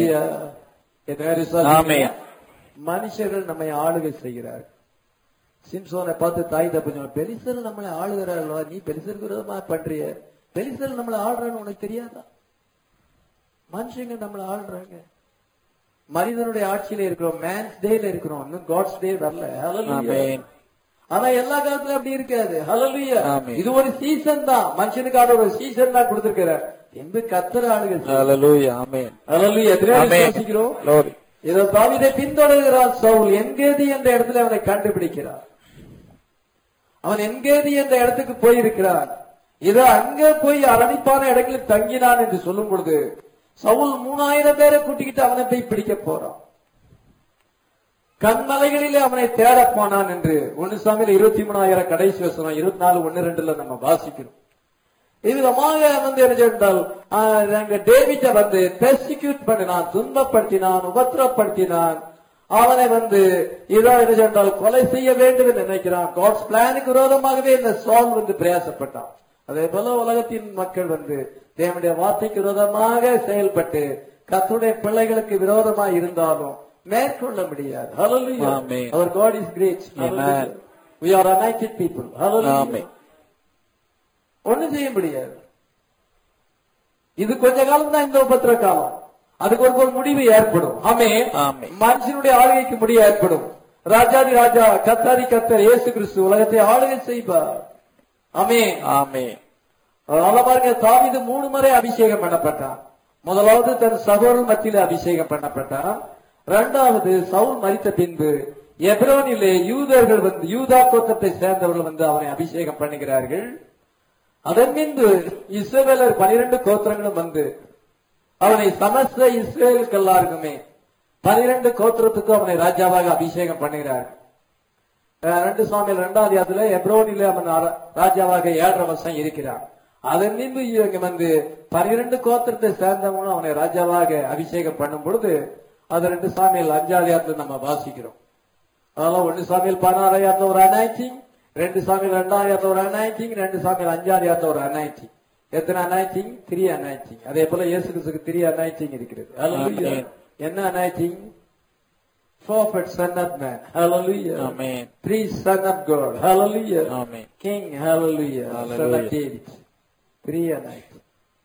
மனுஷர்கள் நம்மை ஆளுகை செய்கிறார்கள். சிம்சோனை பார்த்து தாய் தப்பு, பெலிசர் நம்மளை ஆளுகிறார்களோ, நீ பெலிசருக்கு விரோதமா பண்றிய, பெலிசர் நம்மளை ஆளுறான்னு உனக்கு தெரியாதா? மனுஷங்க நம்மளை ஆளுறாங்க. மனிதனுடைய ஆட்சியில இருக்கிறோம், மேன்ஸ் டேல இருக்கிறோம், இன்னும் காட்ஸ் டே வரல. ஆனா எல்லா காலத்திலும் அப்படி இருக்காது. ஹல்லேலூயா. இது ஒரு சீசன் தான், மனுஷனுக்கான ஒரு சீசன் தான் கொடுத்திருக்கிறார். என்று கர்த்தர் ஆளுகை. ஹல்லேலூயா. ஆமென். ஹல்லேலூயா. விசுவாசிக்கிறோம். இதோ தாவீதை பின்தொடர்கிறார் சவுல். என்கேதி என்ற இடத்துல அவனை கண்டுபிடிக்கிறார். அவன் என்கேதி என்ற இடத்துக்கு போயிருக்கிறான். இதோ அங்க போய் அரணிப்பான இடங்களில் தங்கினான் என்று சொல்லும் பொழுது சவுல் 3000 பேரை கூட்டிக்கிட்டு அவனை போய் பிடிக்க போறான். கண்மலைகளிலே அவனை தேட போனான் என்று 1 சாமுவேல் 23 கடைசி வசனம் 24:1-2 நம்ம வாசிக்கிறோம். இவ்விதமாக வந்து என்ன சொன்னால் டேவிட்டை வந்து பெர்சிக்யூட் பண்ணினான், துன்பப்படுத்தினான், உபத்திரப்படுத்தினான். அவனை வந்து இதான் என்ன சொன்னால் கொலை செய்ய வேண்டும் என்று நினைக்கிறான். காட்ஸ் பிளானுக்கு விரோதமாகவே இந்த சால் வந்து பிரயாசப்பட்டான். அதே போல உலகத்தின் மக்கள் வந்து தேவனுடைய வார்த்தைக்கு விரோதமாக செயல்பட்டு கர்த்தருடைய பிள்ளைகளுக்கு விரோதமாக இருந்தாலும் மேற்கொள்ள முடியாது. Hallelujah. Our God is great. Amen. We are anointed people. Hallelujah. ஒண்ணும் செய்ய முடியாது. இது கொஞ்ச காலம் தான் இந்த உபத்திர காலம். அதுக்கு ஒரு முடிவு ஏற்படும். ஆமென். மனுஷனுடைய ஆளுகைக்கு முடிவு ஏற்படும். ராஜாதி ராஜா கர்த்தாதி கர்த்தர் இயேசு கிறிஸ்து உலகத்தை ஆளுகை செய்வார். ஆமென். ஆமென். பாருங்க, தாவீது 3 முறை அபிஷேகம் பண்ணப்பட்டான். முதலாவது தன் சகோதரர் மத்தியிலே அபிஷேகம் பண்ணப்பட்டான். இரண்டாவது சவுல் மரித்த பின்பு எப்ரோனிலே யூதர்கள் வந்து யூதா கோத்திரத்தை சேர்ந்தவர்கள் வந்து அவனை அபிஷேகம் பண்ணுகிறார்கள். அதன் பின்பு இஸ்ரவேலர் 12 கோத்திரங்களும் வந்து அவனை சமஸ்த இஸ்ரேலுக்கு எல்லாருக்குமே 12 கோத்திரத்துக்கும் அவனை ராஜாவாக அபிஷேகம் பண்ணுகிறார்கள். 2 சாமுவேல் 2ஆம் அதிகாரத்தில் எப்ரோனிலே அவன் ராஜாவாக 7 வருஷம் இருக்கிறான். அதன் பின்பு இவங்க வந்து 12 கோத்திரத்தை சேர்ந்தவங்களும் அவனை ராஜாவாக அபிஷேகம் பண்ணும் பொழுது அது 2 சாமுவேல் 5ஆம் அதிகாரத்தில் நம்ம வாசிக்கிறோம். அதனால 1 சாமுவேல் 16ஆம் அதிகாரத்தில் ஒரு அனாயிட்டிங், 2 சாமுவேல் 2ஆம் அதிகாரத்தில் ஒரு அனாயிட்டிங், 2 சாமுவேல் 5ஆம் அதிகாரத்தில் ஒரு அனாயிட்டிங். எத்தனை அனாயிட்டிங்? 3 அனாயிட்டிங். அதே போல இயேசு கிறிஸ்துவுக்கு 3 அனாயிட்டிங் இருக்கிறது. ஹல்லேலூயா. என்ன அனாயிட்டிங்? Prophet, son of man. Hallelujah. Amen. Priest, son of God. Hallelujah. Amen. King. Hallelujah. Son of David. 3 அனாயிட்டிங்.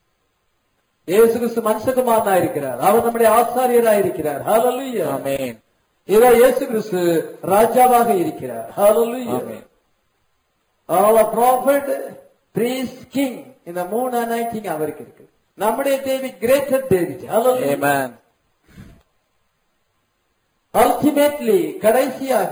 இயேசு கிறிஸ்து மனுஷகுமாரனா இருக்கிறார். அவர் நம்முடைய ஆசாரியராக இருக்கிறார். ஹல்லேலூயா. ஆமென். இதோ இயேசு கிறிஸ்து ராஜாவாக இருக்கிறார். Hallelujah. Amen. All a prophet, priest, king. இந்த 3 அனாயிட்டிங் அவருக்கு இருக்கு. நம்முடைய David greater David. Hallelujah. Amen. Ultimately கடைசியாக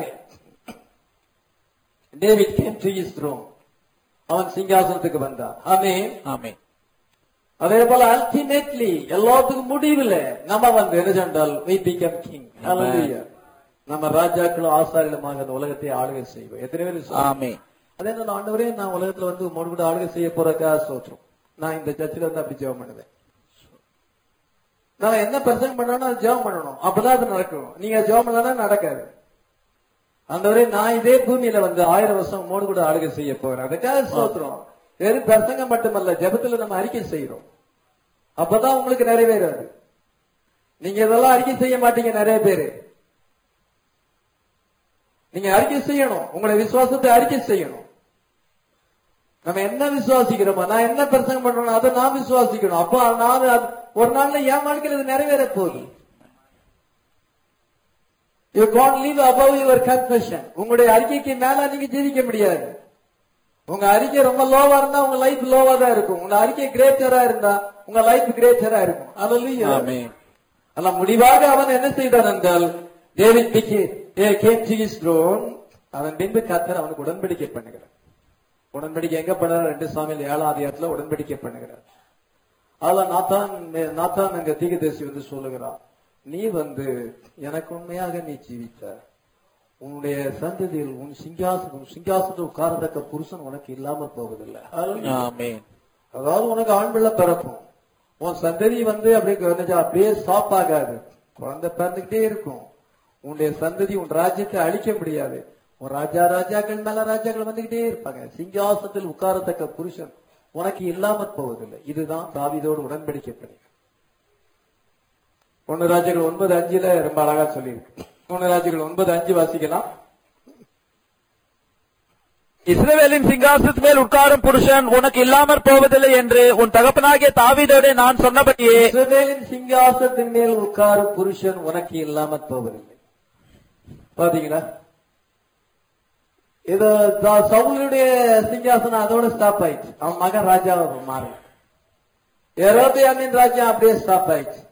David came to his throne. அவன் சிங்காசனத்துக்கு வந்தான். ஆமென். ஆமென். அதே போல அல்டிமேட்லி எல்லாத்துக்கும் முடிவில் நம்ம வந்து என்ன சொன்னால் we become king. Hallelujah. நம்ம ராஜாக்களும் ஆசாரியர்களுமாக இந்த உலகத்தை ஆளுகை செய்வோம். எத்தனை பேர்? ஆமென். அதே நான் ஆண்டவரே, நான் உலகத்துல வந்து உங்களோட கூட ஆளுகை செய்ய போறதுக்காக சோத்திரம். நான் இந்த சர்ச்சில் வந்து அப்படி ஜெபம் பண்ணுவேன். நான் என்ன பிரசங்கம் பண்ணணும் அது ஜெபம் பண்ணணும், அப்பதான் அது நடக்கும். நீங்க ஜெபம் பண்ணா நடக்காது. ஆண்டவரே, நான் இதே பூமியில வந்து 1000 வருஷம் உங்களோட கூட ஆளுகை செய்ய போறேன், அதுக்காக சோத்திரம். வெறும் பிரசங்கம் மட்டுமல்ல, ஜெபத்துல நம்ம அறிக்கை செய்யறோம், அப்பதான் உங்களுக்கு நிறைவேறாது. நீங்க இதெல்லாம் அறிக்கை செய்ய மாட்டீங்க. நிறைய பேரு நீங்க அறிக்கை செய்யணும், உங்களுடைய விசுவாசத்தை அறிக்கை செய்யணும். நம்ம என்ன விசுவாசிக்கிறோமோ, நான் என்ன பிரசங்கம் பண்றோம் அதை நான் விசுவாசிக்கணும். அப்ப நான் ஒரு நாள்ல என் வாழ்க்கையில் இது நிறைவேற போகுது. You can't live above your confession. உங்களுடைய அறிக்கைக்கு மேல நீங்க ஜீவிக்க முடியாது. உங்க அறிக்கை ரொம்ப லோவா இருந்தா உங்க லைஃப் லோவா தான் இருக்கும். உங்க அறிக்கை கிரேட்டரா இருந்தா உங்க லைஃப் கிரேட்டரா இருக்கும். ஹல்லேலூயா. ஆமென். அல்ல முடிவாக அவன் என்ன செய்தான் என்றால் David came to his throne. அவன் பின்பு கர்த்தர் அவனுக்கு உடன்படிக்கை பண்ணுகிறார். உடன்படிக்கை எங்க பண்ணார்? 2 சாமுவேல் 7ஆம் அதிகாரத்துல உடன்படிக்கை பண்ணுகிறார். அதுல நாத்தான் எங்க தீர்க்கதரிசி வந்து சொல்லுகிறான், நீ வந்து எனக்கு உண்மையாக நீ ஜீவித்த, உன்னுடைய சந்ததியில் உன் சிங்காசனத்தில் உட்காரத்தக்க புருஷன் உனக்கு இல்லாம போவதில்லை. அதாவது உனக்கு ஆண் பிள்ளை பிறக்கும், உன் சந்ததி வந்து அப்படியே ஸ்டாப் ஆகாது, குழந்தை பிறந்துகிட்டே இருக்கும். உன்னுடைய சந்ததி உன் ராஜ்யத்தை அழிக்க முடியாது. உன் ராஜாக்கள் மேல ராஜாக்கள் வந்துகிட்டே இருப்பாங்க. சிங்காசனத்தில் உட்காரத்தக்க புருஷன் உனக்கு இல்லாமற் போவதில்லை. இதுதான் தாவீதோடு உடன்படிக்கை பண்ணி 1 ராஜாக்கள் 9:5 ரொம்ப அழகா சொல்லியிருக்கு. 1 ராஜாக்கள் 9:5 வாசிக்கலாம். இஸ்ரவேலின் சிங்காசனத்து மேல் உட்காரும் புருஷன் உனக்கு இல்லாமற் போவதில்லை என்று உன் தகப்பனாகிய தாவீதோடு நான் சொன்னபடியே. இஸ்ரவேலின் சிங்காசனத்தின் மேல் உட்காரும் புருஷன் உனக்கு இல்லாமற் போவதில்லை. பாத்தீங்களா? இது சவுலுடைய சிங்காசனம் அதோட ஸ்டாப் ஆயிடுச்சு. அவன் மகன் ராஜாவை மாறி யெரொபெயாமின் ராஜ்யம் அப்படியே ஸ்டாப் ஆயிடுச்சு.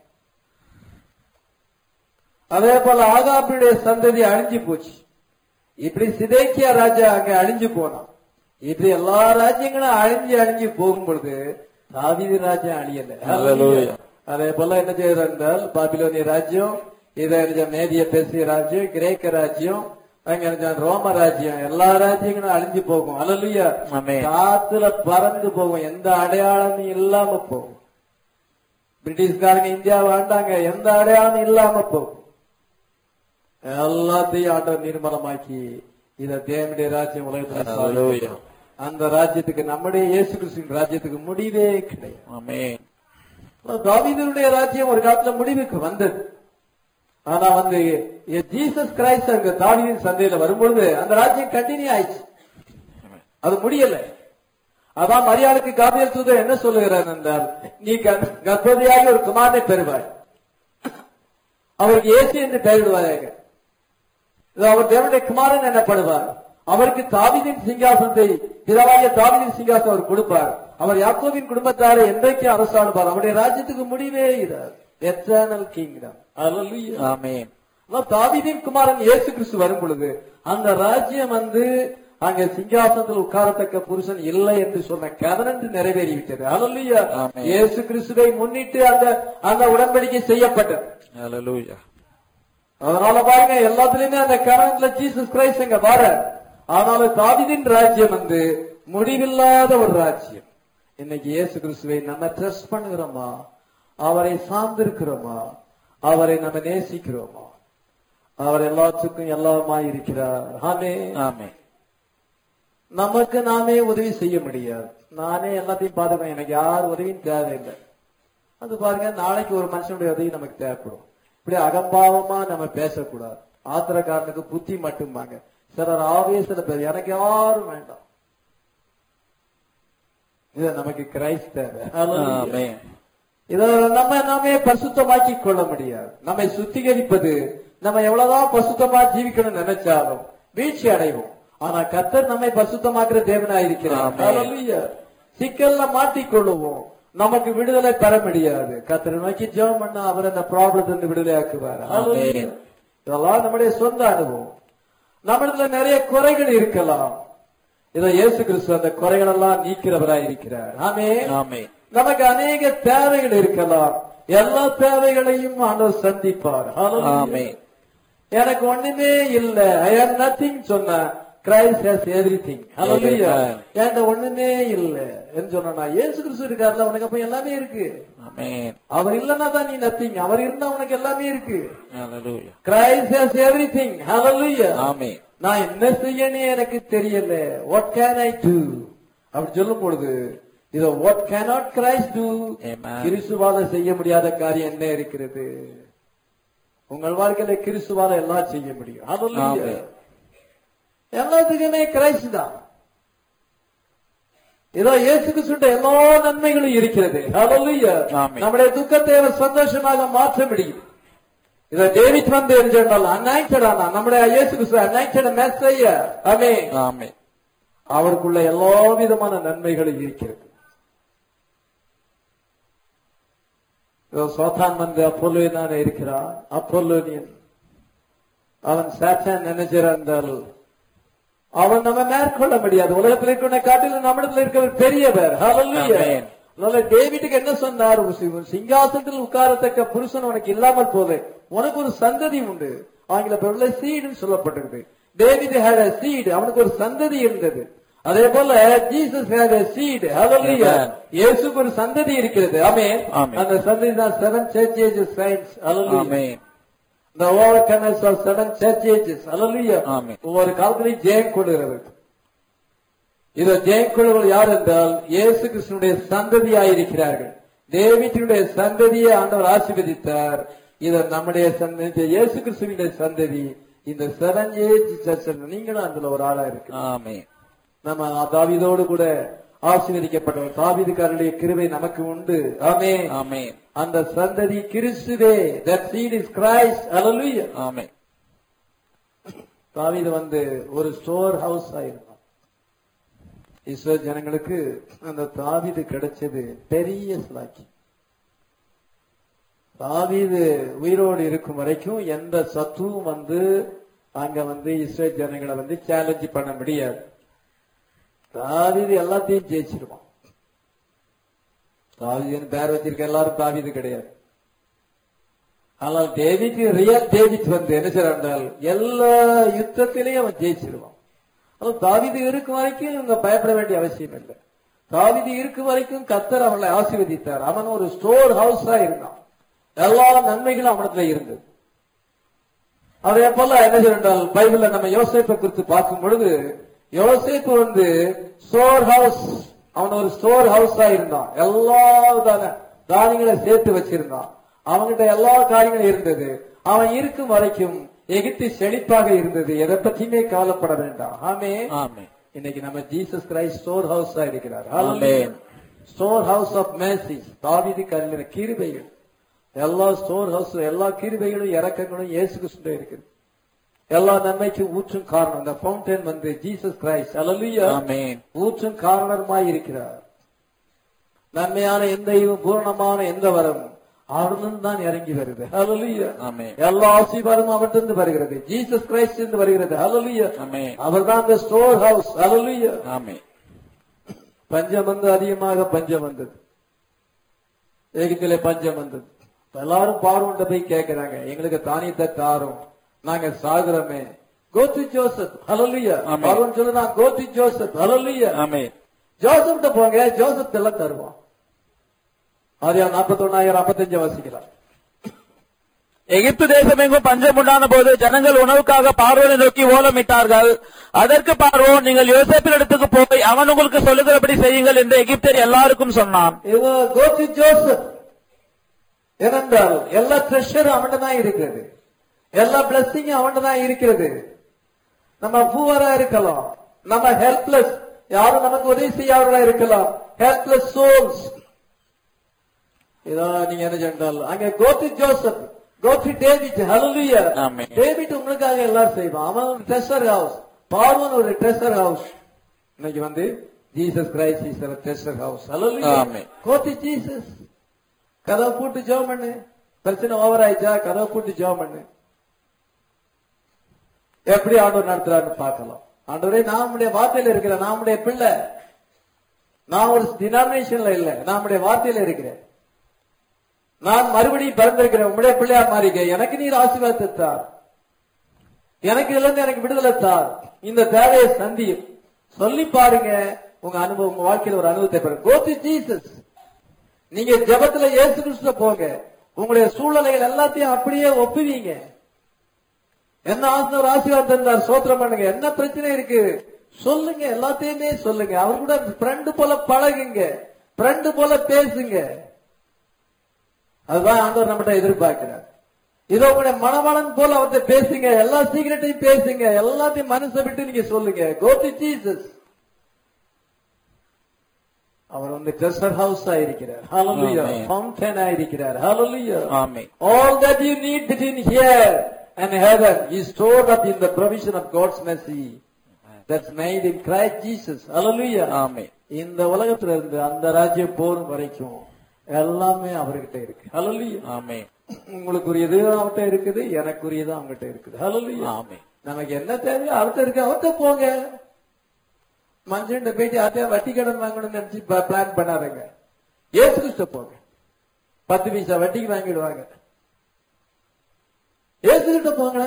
அதே போல ஆகாபுடைய சந்ததி அழிஞ்சு போச்சு. இப்படி சிதேக்கியா ராஜா அங்க அழிஞ்சு போனான். இப்படி எல்லா ராஜ்யங்களும் அழிஞ்சு போகும் பொழுது தாவீது ராஜ்யம் அழியல. அதே போல என்ன செய்யறால் பாபிலோனிய ராஜ்யம், இதை மேதிய பேசிய ராஜ்யம், கிரேக்க ராஜ்யம், அங்க ரோம ராஜ்யம் எல்லா ராஜ்யங்களும் அழிஞ்சு போகும். அல்லேலூயா. ஆமென். காத்துல பறந்து போகும், எந்த அடையாளமும் இல்லாம போகும். பிரிட்டிஷ்காரங்க இந்தியா வேண்டாங்க, எந்த அடையாளமும் இல்லாம போகும். எல்லாத்தையும் ஆண்டவர் நிர்மலமாக்கி இத தேவனுடைய ராஜ்யம் உலகத்தில் Hallelujah. அந்த ராஜ்யத்துக்கு நம்முடைய இயேசு கிறிஸ்துவின் ராஜ்யத்துக்கு முடிவே கிடையாது. ஆமென். தாவீதுடைய ராஜ்யம் ஒரு காலத்துல முடிவுக்கு வந்தது. ஆனா வந்து ஜீசஸ் கிரைஸ்ட் அங்க தாவீதின் சந்தையில வரும்பொழுது அந்த ராஜ்யம் கண்டினியூ ஆயிடுச்சு, அது முடியல. அதான் மரியாளுக்கு காபியல் தூதர் என்ன சொல்லுகிறார் என்றால், நீ கர்ப்பவதியாகி ஒரு குமாரனை பெறுவாய், அவருக்கு இயேசு என்று பெயரிடுவாயாக. அவர் தேவனுடைய குமாரன் எனப்படுவார். அவருக்கு தாவீதின் சிங்காசனத்தை, பிதாவாகிய தாவீதின் சிங்காசனம் அவர் கொடுப்பார். அவர் யாக்கோபின் குடும்பத்தாரை என்றைக்கு அரசாடுவார். அவருடைய ராஜ்யத்துக்கு முடிவே இராது. Eternal kingdom. அல்லேலூயா. ஆமென். தாவீதின் குமாரன் இயேசு கிறிஸ்து வரும் பொழுது அந்த ராஜ்யம் வந்து அங்க சிங்காசனத்தில் உட்காரத்தக்க புருஷன் இல்லை என்று சொன்ன கவனன்று நிறைவேறிவிட்டது. அல்லேலூயா. ஆமென். இயேசு கிறிஸ்துவை முன்னிட்டு அந்த உடன்படிக்கை செய்யப்பட்டது. Hallelujah. அதனால பாருங்க, எல்லாத்துலயுமே அந்த கரண்ட்ல ஜீசஸ் கிரைஸ்ட் அங்க வர. அதனால தாவீதின் ராஜ்யம் வந்து முடிவில்லாத ஒரு ராஜ்யம். இன்னைக்கு இயேசு கிறிஸ்துவை நம்ம ட்ரஸ்ட் பண்ணுகிறோமா, அவரை சார்ந்திருக்கிறோமா, அவரை நம்ம நேசிக்கிறோமா? அவர் எல்லாத்துக்கும் எல்லாமா இருக்கிறார். ஆமென். ஆமென். நமக்கு நாமே உதவி செய்ய முடியாது. நானே எல்லாத்தையும் பாத்துக்கிறேன், எனக்கு யார் உதவியும் தேவையில்லை. அது பாருங்க, நாளைக்கு ஒரு மனுஷனுடைய உதவி நமக்கு தேவைப்படும். இப்படி அகம்பாவமா நம்ம பேசக்கூடாது. ஆத்திரக்காரனுக்கு புத்தி மட்டும்பாங்க சிலர், ஆவேசத்துல பேர் எனக்கு யாரும் வேண்டாம். இத நமக்கு கிரைஸ்ட் தேவை. ஆமென். இத நம்ம நாமே பரிசுத்தமாக்கி கொள்ள முடியாது. நம்மை சுத்திகரிப்பது, நம்ம எவ்வளவுதான் பரிசுத்தமா ஜீவிக்கணும்னு நினைச்சாலும் வீழ்ச்சி அடைவோம். ஆனா கர்த்தர் நம்மை பரிசுத்தமாக்குற தேவனாயிருக்கிறார். ஹல்லேலூயா. சிக்கல்ல மாட்டிக்கொள்ளுவோம், நமக்கு விடுதலை பெற முடியாது. கர்த்தரை நோக்கி ஜெபம் பண்ணா அவர் அந்த ப்ராப்ளத்திலிருந்து விடுதலை ஆக்குவார். ஹல்லேலூயா. இதெல்லாம் நம்முடைய சொந்த அனுபவம். நம்மிடத்துல நிறைய குறைகள் இருக்கலாம். இதை இயேசு கிறிஸ்து அந்த குறைகள் எல்லாம் நீக்கிறவராய் இருக்கிறார். ஆமென். ஆமென். நமக்கு அநேக தேவைகள் இருக்கலாம், எல்லா தேவைகளையும் ஆண்டவர் சந்திப்பார். ஆமென். எனக்கு ஒண்ணுமே இல்ல, ஐ ஹேவ் நத்திங் சொன்ன கிரைஸ்ட் ஹஸ் எவ்ரிதிங். ஹல்லேலூயா. என்கிட்ட ஒண்ணுமே இல்ல என்று சொன்னா இயேசு கிறிஸ்து இருக்காருல, உனக்கு அப்ப எல்லாமே இருக்கு. ஆமென். அவர் இல்லன்னா தான் நீ நத்திங், அவர் இருந்தா உனக்கு எல்லாமே இருக்கு. Hallelujah. Christ has everything. Hallelujah. Amen. நான் என்ன செய்யணும் எனக்கு தெரியல, வாட் கேன் ஐ டு அப்படி சொல்லும் பொழுது இதோ வாட் கேனாட் கிரைஸ்ட் டு, கிறிஸ்துவால செய்ய முடியாத காரியம் என்ன இருக்கிறது? உங்கள் வாழ்க்கையில கிறிஸ்துவால எல்லாம் செய்ய முடியும். ஹல்லேலூயா. எல்லாத்துக்குமே கிரைஸ்ட் தான். இதோ இயேசு கிறிஸ்துவின் எல்லா நன்மைகளும் இருக்கிறது. ஹல்லேலூயா. நம்முடைய துக்கத்தை அவர் சந்தோஷமாக மாற்ற முடியும். இத டேவிட் வந்து சொன்னால் அனாயிண்டட் ஆனா நம்முடைய இயேசு கிறிஸ்து அனாயிண்டட் மெஸ்ஸையா. ஆமென். ஆமென். அவருக்குள்ள எல்லா விதமான நன்மைகளும் இருக்கிறது. சோதான் வந்து அப்போலோனியனாக இருக்கிறான். அப்போலோனியன் அவன் சாத்தான் நினைச்சிருந்தால் இருந்தால் அவன் நம்ம மேற்கொள்ள முடியாது. உலகத்தில் இருக்கிற காட்டிலும் நம்மிடத்தில் இருக்கிற பெரியவர். ஹல்லேலூயா. டேவிட்டுக்கு என்ன சொன்னார்? சிங்காசனத்தில் உட்காரத்தக்க புருஷன் உனக்கு இல்லாமல் போது உனக்கு ஒரு சந்ததி உண்டு. ஆங்கில சீடுன்னு சொல்லப்பட்டிருக்கு. டேவிட் had a seed, அவனுக்கு ஒரு சந்ததி இருந்தது. அதே போல Jesus had a seed. Hallelujah. இயேசுக்கு ஒரு சந்ததி இருக்கிறது. ஆமென். அந்த சந்ததி தான் 7 church ages saints. Hallelujah. Amen. The overcomers of 7 church ages. ஹல்லேலூயா. ஆமென். ஒவ்வொரு காலத்திலும் ஜெயம் கொள்கிறவர். இத ஜெயம் கொள்கிறவர்கள் யார் என்றால் இயேசு கிறிஸ்துவினுடைய சந்ததியாயிருக்கிறார்கள். டேவிட்டினுடைய சந்ததியை ஆண்டவர் ஆசீர்வதித்தார். இத நம்முடைய சந்ததி, இயேசு கிறிஸ்துவினுடைய சந்ததி. இந்த 7 ஏஜ் சர்ச் நீங்களும் அதுல ஒரு ஆளா இருக்கு. ஆமென். நம்ம தாவீதோடு கூட ஆசீர்வதிக்கப்பட்டவர். தாவீதுக்காரருடைய கிருபை நமக்கு உண்டு. ஆமென். ஆமென். அந்த சந்ததி கிறிஸ்துவே. that seed is Christ. ஹல்லேலூயா. ஆமென். தாவீது வந்து ஒரு ஸ்டோர் ஹவுஸ் ஆயிருந்தான். இஸ்ரவேல் ஜனங்களுக்கு அந்த தாவீது கிடைச்சது பெரிய ஸ்லாக்கி. தாவீது உயிரோடு இருக்கும் வரைக்கும் எந்த சத்துவும் வந்து அங்க வந்து இஸ்ரவேல் ஜனங்களை வந்து சேலஞ்ச் பண்ண முடியாது. தாவீது எல்லாத்தையும் ஜெயிச்சிருவான். தாவீதுன்னு பேர் வச்சிருக்க எல்லாரும் தாவீது கிடையாது. ஆனால் டேவிட் ரியல் டேவிட் வந்து என்ன செய்யறால் எல்லா யுத்தத்திலையும் அவன் ஜெயிச்சிருவான். தாவீது இருக்கும் வரைக்கும் இவங்க பயப்பட வேண்டிய அவசியம் இல்லை. தாவீது இருக்கும் வரைக்கும் கர்த்தர் அவனை ஆசீர்வதித்தார். அவன் ஒரு ஸ்டோர் ஹவுஸா இருந்தான். எல்லா நன்மைகளும் அவனத்துல இருந்தது. அதே போல என்ன செய்யறால் பைபிள்ல நம்ம யோசேப்பை குறித்து பார்க்கும் பொழுது யோசேப்பு வந்து ஸ்டோர் ஹவுஸ், அவன் ஒரு ஸ்டோர் ஹவுஸா இருந்தான். எல்லா தானியங்களை சேர்த்து வச்சிருந்தான். அவன்கிட்ட எல்லா காரியங்களும் இருந்தது. அவன் இருக்கும் வரைக்கும் எகிப்து செழிப்பாக இருந்தது. எதை பற்றியுமே கவலைப்பட வேண்டாம். ஆமென். இன்னைக்கு நம்ம ஜீசஸ் கிரைஸ்ட் ஸ்டோர் ஹவுஸா இருக்கிறார். Store house of mercy. தாவீது கல்லின கிருபைகள், எல்லா ஸ்டோர் ஹவுஸ், எல்லா கிருபைகளும் இறக்கங்களும் இயேசு கிறிஸ்துவிலே இருக்குது. எல்லா நன்மைக்கும் ஊற்றும் காரணம் இந்த ஃபவுண்டன் வந்து ஜீசஸ் கிரைஸ்ட். ஹல்லேலூயா. ஆமென். ஊற்றும் காரணமாய் இருக்கிறார். நன்மையான எந்த பூரணமான எந்த வரமும் அவரிலிருந்து தான் இறங்கி வருது. ஹல்லேலூயா. ஆமென். எல்லா ஆசீர்வாதமும் அவரிலிருந்து வருகிறது. ஜீசஸ் கிரைஸ்ட் இருந்து வருகிறது. ஹல்லேலூயா. ஆமென். அவர்தான் அந்த ஸ்டோர் ஹவுஸ். ஹல்லேலூயா. ஆமென். பஞ்சம் வந்து அதிகமாக பஞ்சம் வந்தது. எகிப்திலே பஞ்சம் வந்தது. எல்லாரும் பார்வோன்ட்ட போய் கேட்கிறாங்க, எங்களுக்கு தானியத்தை தாரும், நாங்க சாகுறோமே. கோ டு ஜோசப். ஹல்லேலூயா. பார்வோன் சொல்லுறான், கோ டு ஜோசப். ஹல்லேலூயா. ஆமென். ஜோசப்ட்ட போங்க, ஜோசப் எல்லாம் தருவான். ஆதியாகமம் 41:55 வாசிக்கலாம். எகிப்து தேசம் எங்கும் பஞ்சம் உண்டான போது ஜனங்கள் உணவுக்காக பார்வோனை நோக்கி ஓலமிட்டார்கள். அதற்கு பார்வோன், நீங்கள் யோசேப்பின் இடத்துக்கு போய் அவன் உங்களுக்கு சொல்லுகிறபடி செய்யுங்கள் என்று எகிப்தியர் எல்லாருக்கும் சொன்னான். ஏனென்றால் எல்லா ட்ரெஷரும் அவன்கிட்ட தான் இருக்கிறது, எல்லா பிளஸிங்கும் அவன்கிட்ட தான் இருக்கிறது. நம்ம பூவரா இருக்கலாம், நம்ம ஹெல்ப்லெஸ், யாரும் நமக்கு உதவி செய்யாதவர்களா இருக்கலாம், ஹெல்ப்லெஸ் சோல்ஸ். இதான் நீங்க என்ன சொன்னால் அங்க go to Joseph, go to David. Hallelujah. David உங்களுக்காக எல்லாரும் செய்வான். அவன் ஒரு ட்ரெஷர் ஹவுஸ், பார்வோன் ஒரு ட்ரெஷர் ஹவுஸ். இன்னைக்கு வந்து Jesus Christ is a treasure house. Hallelujah. Go to Jesus. கதவை பூட்டு ஜெபம் பண்ணு. பிரச்சனை ஓவர் ஆயிடுச்சா, கதவை பூட்டு ஜெபம் பண்ணு. எப்படி ஆண்டவர் நடத்துறாருன்னு பார்க்கலாம். ஆண்டவரே, நம்முடைய வார்த்தையில இருக்கிற, நம்முடைய பிள்ளை, நான் ஒரு டினாமினேஷன்ல இல்ல, நம்முடைய வார்த்தையில இருக்கிறேன். நான் மறுபடியும் பிறந்திருக்கிறேன், உங்களுடைய பிள்ளையா மாறிக்க. எனக்கு நீர் ஆசீர்வாதத்தை தார், எனக்கு இதுல இருந்து எனக்கு விடுதலை தார், இந்த தேவையை சந்தியும் சொல்லி பாருங்க. உங்க அனுபவம், உங்க வாழ்க்கையில ஒரு அனுபவத்தை பாருங்க. Go to Jesus. நீங்க ஜெபத்துல இயேசு கிறிஸ்துவ போங்க. உங்களுடைய சூழ்நிலைகள் எல்லாத்தையும் அப்படியே ஒப்புவீங்க. என்ன ஆசிரியர் ஆசீர்வாதம் தந்தார், சோத்திரம் பண்ணுங்க. என்ன பிரச்சனை இருக்கு சொல்லுங்க, எல்லாத்தையுமே சொல்லுங்க. அவர் கூட ஃப்ரெண்டு போல பழகுங்க, ஃப்ரெண்டு போல பேசுங்க. அதுதான் ஆண்டவர் நம்மகிட்ட எதிர்பார்க்கிறார். இதோ உங்களுடைய மனவாளன் போல அவர்கிட்ட பேசுங்க, எல்லா சீக்கிரட்டையும் பேசுங்க, எல்லாத்தையும் மனசை விட்டு நீங்க சொல்லுங்க. கோ டு ஜீசஸ். அவர் வந்து ட்ரெஷர் ஹவுஸ் ஆயிருக்கிறார். ஹல்லேலூயா. ஃபவுண்டன் ஆயிருக்கிறார். Hallelujah. Amen. All that you need between here and heaven is stored up in the provision of God's mercy that's made in Christ Jesus. Hallelujah. Amen. இந்த உலகத்துல இருந்து அந்த ராஜ்யம் போரும் வரைக்கும் எல்லாமே அவர்கிட்ட இருக்கு. ஹல்லேலூயா. ஆமென். உங்களுக்குரியது அவர்கிட்ட இருக்குது, எனக்குரியது அவங்ககிட்ட இருக்குது. ஹல்லேலூயா. ஆமென். நமக்கு என்ன தேவையோ அவர்கிட்ட இருக்கு, அவர்கிட்ட போங்க. மஞ்சள் போயிட்டு அதே வட்டி கடன் வாங்கணும்னு நினைச்சு பிளான் பண்ணாருங்க. ஏசு கிறிஸ்து போங்க, 10 பைசா வட்டிக்கு வாங்கிடுவாங்க. ஏசு கிட்ட போங்க.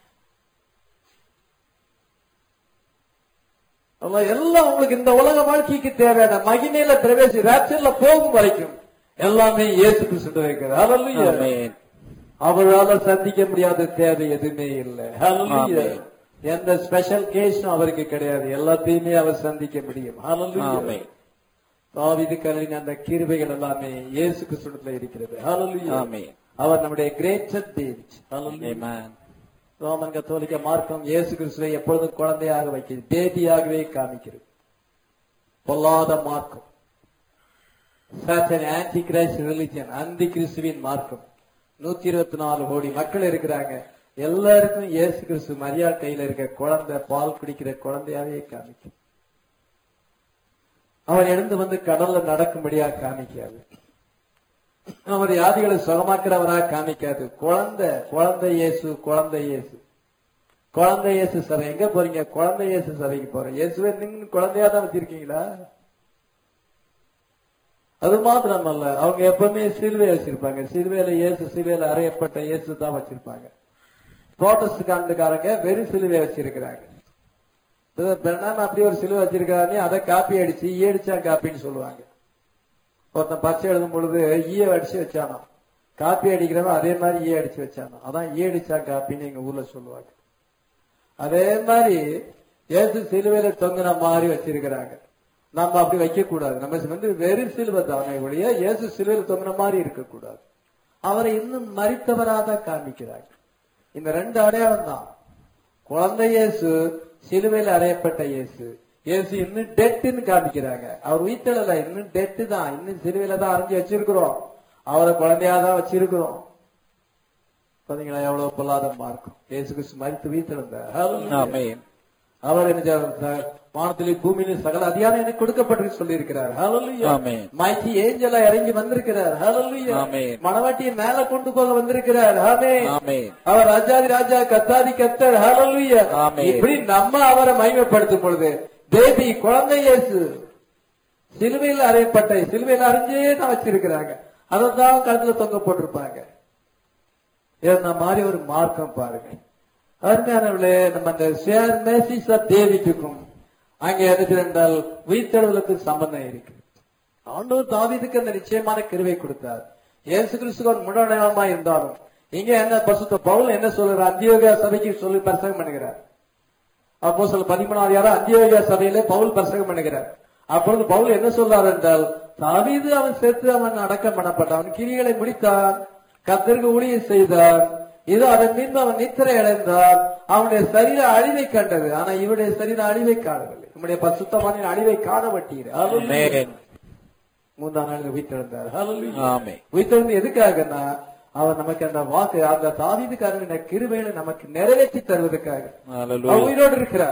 எல்லாம் உங்களுக்கு இந்த உலக வாழ்க்கைக்கு தேவையான மகிமையில பிரவேசி ராட்சர்ல போகும் வரைக்கும் எல்லாமே இயேசு கிறிஸ்து வைக்கிறார். ஹல்லேலூயா. அவரால் சந்திக்க முடியாத தேவை எதுவுமே இல்லை. ஹல்லேலூயா. எந்த ஸ்பெஷல் கேஸும் அவருக்கு கிடையாது, எல்லாத்தையுமே அவர் சந்திக்க முடியும். ஹல்லேலூயா. தாவீது கல்லின் அந்த கிருபைகள் எல்லாமே இயேசு கிறிஸ்துவிலே இருக்கிறது. ஹல்லேலூயா. அவர் நம்முடைய கிரேட்டர் டேவிட். ஹல்லேலூயா. ரோமன் கத்தோலிக்க மார்க்கம் இயேசு கிறிஸ்துவை எப்பொழுதும் குழந்தையாக வைக்கிறது, பேபியாகவே காமிக்கிறது. பொல்லாத மார்க்கம், ஆன்டி கிரைஸ்ட் ரிலிஜன், அந்தி கிறிஸ்துவின் மார்க்கம். 124 கோடி மக்கள் இருக்கிறாங்க. எல்லாருக்கும் இயேசு கிறிஸ்து மரியாள் கையில இருக்க குழந்தை, பால் குடிக்கிற குழந்தையாவே காமிக்கும். அவர் எழுந்து வந்து கடல்ல நடக்கும்படியாக காமிக்காது, அவர் வியாதிகளை சுகமாக்குறவராக காமிக்காது. குழந்தை, குழந்தை இயேசு, குழந்தை இயேசு, குழந்தை இயேசு சபை. எங்க போறீங்க? குழந்தை இயேசு சபைக்கு போறேன். இயேசுவே நீங்க குழந்தையா தான் வச்சிருக்கீங்களா? அது மாத்திரமல்ல, அவங்க எப்பவுமே சிலுவை வச்சிருப்பாங்க. சிலுவையில இயேசு, சிலுவையில அறையப்பட்ட இயேசு தான் வச்சிருப்பாங்க. புரோட்டஸ்டன்ட்காரங்க வெறும் சிலுவை வச்சிருக்கிறாங்க. அப்படி ஒரு சிலுவை வச்சிருக்காரு, அதை காப்பி அடிச்சு ஈயடிச்சா காப்பின்னு சொல்லுவாங்க. ஒருத்தன் பச்சை எழுதும் பொழுது ஈய அடிச்சு வச்சானோ, காப்பி அடிக்கிறவன் அதே மாதிரி ஈய அடிச்சு வச்சானோ, அதான் ஈயடிச்சா காப்பின்னு எங்க ஊர்ல சொல்லுவாங்க. அதே மாதிரி இயேசு சிலுவையில தொங்கின மாதிரி வச்சிருக்கிறாங்க. நம்ம அப்படி வைக்க கூடாது. நம்ம வெறும் சிலுவை தானே ஒழிய இயேசு சிலுவையில் தொங்கின மாதிரி இருக்கக்கூடாது. அவரை இன்னும் மரித்தவராக காமிக்கிறாங்க. இந்த ரெண்டு அடையாளம் தான். குழந்தை இயேசு, சிலுவையில் அறையப்பட்ட இயேசு. இயேசு இன்னும் டெட்டுன்னு காமிக்கிறாங்க. அவர் உயிர்த்தெழல, இன்னும் டெட்டு தான், இன்னும் சிலுவையில தான் அரைஞ்சு வச்சிருக்கிறோம். அவரை குழந்தையாதான் வச்சிருக்கிறோம். பாத்தீங்களா எவ்வளவு பொல்லாதமா இருக்கும். இயேசு கிறிஸ்து மரித்து உயிர்த்தெழுந்தார். அவர் என்ன வானத்திலே பூமியிலும் சகல அதிகாரம் எனக்கு கொடுக்கப்பட்டு சொல்லி இருக்கிறார். மைக்கி ஏஞ்சலா இறங்கி வந்திருக்கிறார். மணவாட்டியை மேல கொண்டு போக வந்திருக்கிறார். அவர் ராஜாதி ராஜா, கத்தாதி கத்தர். இப்படி நம்ம அவரை மகிமைப்படுத்தும் பொழுது தேவி குழந்தை இயேசு சிலுவையில் அறையப்பட்ட, சிலுவையில் அரைஞ்சே தான் வச்சிருக்கிறாங்க. அதான் கழுத்துல தொங்க போட்டிருப்பாங்க. இந்த மாதிரி ஒரு மார்க்கம் பாருங்க. அருமையானவர்களே, நம்ம அந்த ஷேர் மேசிஸ் ஆஃப் டேவிட்டுக்கும் அங்கே என்றால் உயிர்த்தெழுதலுக்கு சம்பந்தம் இருக்கு. ஆண்டவர் தாவீதுக்கு அந்த நிச்சயமான கிருபை கொடுத்தார். இயேசு கிறிஸ்துவின் முன்னடையாளமா இருந்தாலும் இங்க என்ன பரிசுத்த பவுல் என்ன சொல்றார், அந்தியோகியா சபைக்கு சொல்லி பிரசங்கம் பண்ணுகிறார். அப்போஸ்தலர் 13 அந்தியோகியா சபையிலே பவுல் பிரசங்கம் பண்ணுகிறார். அப்பொழுது பவுல் என்ன சொல்றார் என்றால், தாவீது அவன் செத்து அவன் அடக்கம் பண்ணப்பட்டான், அவன் கிரிகளை முடித்தான், கர்த்தருக்கு ஊழியம் செய்தான். இது அதன் மீது அவன் நித்திரை அடைந்தார். அவனுடைய சரீர அழிவை கண்டது, ஆனா இவருடைய சரீர அழிவை காணவில்லை. நம்முடைய பரிசுத்தமான அழிவை காண வட்டீர். மூன்றாம் நாள் உயிர்த்தெழுந்தார். உயிர்த்தெழுந்து எதுக்காகனா அவர் நமக்கு அந்த வாக்கு, அந்த தாவீதுக்காரன் கிருபையில நமக்கு நிறைவேற்றி தருவதற்காக உயிரோடு இருக்கிறார்.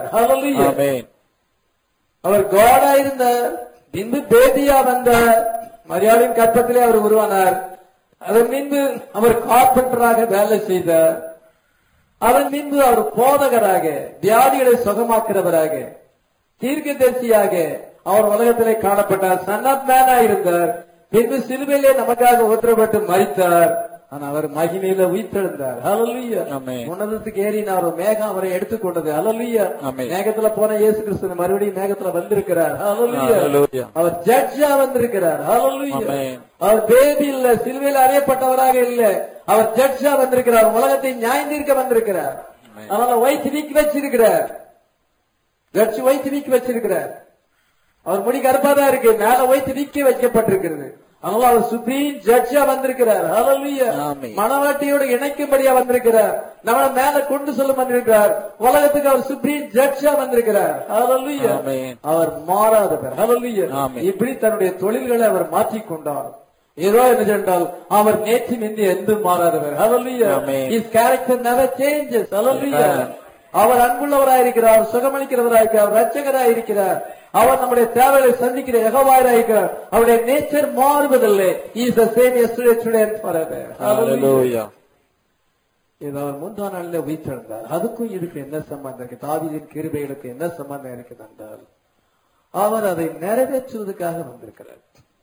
அவர் கோடா இருந்தார், பின்பு பேதியா வந்தார், மரியாதையின் கற்பத்திலே அவர் உருவானார். அதன் பின்பு அவர் கார்பெண்டராக வேலை செய்தார். அதன் பின்பு அவர் போதகராக, வியாதிகளை சுகமாக்குறவராக, தீர்க்கதரிசியாக அவர் உலகத்திலே காணப்பட்டார். சன் ஆஃப் மேனா இருந்தார். பின்பு சிலுவையிலே நமக்காக உத்தரப்பட்டு மரித்தார். ஆனா அவர் மகிமையில உயிர்த்தெழுந்தார். ஹல்லேலூயா. உன்னதத்துக்கு ஏறினார், மேகம் அவரை எடுத்துக்கொண்டது. ஹல்லேலூயா. மேகத்துல போன இயேசு கிறிஸ்து மறுபடியும் மேகத்துல வந்திருக்கிறார். ஹல்லேலூயா. அவர் ஜட்ஜா வந்திருக்கிறார். ஹல்லேலூயா. அவர் பேபி இல்ல, சிலுவையில் அறையப்பட்டவராக இல்ல, அவர் ஜட்ஜா வந்திருக்கிறார். உலகத்தை நியாயந்தீர்க்க வந்திருக்கிறார். அதனால வைத்து நீக்கி வச்சிருக்கிறார். ஜட்ஜ் வைத்து நீக்கி வச்சிருக்கிறார். அவர் முடி கருப்பாதான் இருக்கு, மேல வைத்து நீக்கி வைக்கப்பட்டிருக்கிறது. அதனால அவர் சுப்ரீம் ஜட்ஜா வந்திருக்கிறார். ஹல்லேலூயா. மணவாட்டியோடு இணைக்கும்படியா வந்திருக்கிறார். நம்மள மேல கொண்டு சொல்ல வந்திருக்கிறார். உலகத்துக்கு அவர் சுப்ரீம் ஜட்ஜா வந்திருக்கிறார். ஹல்லேலூயா. அவர் மாறாதவர். ஹல்லேலூயா. இப்படி தன்னுடைய தொழில்களை அவர் மாற்றிக்கொண்டார். ஏதோ என்ன சொன்னால் அவர் நேற்று நின்று என்றும் மாறாதவர். ஹல்லேலூயா. His character never changes. ஹல்லேலூயா. அவர் அன்புள்ளவராயிருக்கிறார், சுகமளிக்கிறவராயிருக்கிறார், ரட்சகராயிருக்கிறார். அவர் நம்முடைய தேவையை சந்திக்கிற யெகோவாயிருக்கிறார். அவருடைய நேச்சர் மாறுவதில்லை. He is the same yesterday, today and forever. Hallelujah. இது அவர் மூன்றாம் நாளில் உயிர்த்தெழுந்தார். அதுக்கும் இதுக்கு என்ன சம்பந்தம் இருக்கு? தாவீதின் கிருபைகளுக்கு என்ன சம்பந்தம் இருக்குது என்றால், அவர் அதை நிறைவேற்றுவதற்காக வந்திருக்கிறார்.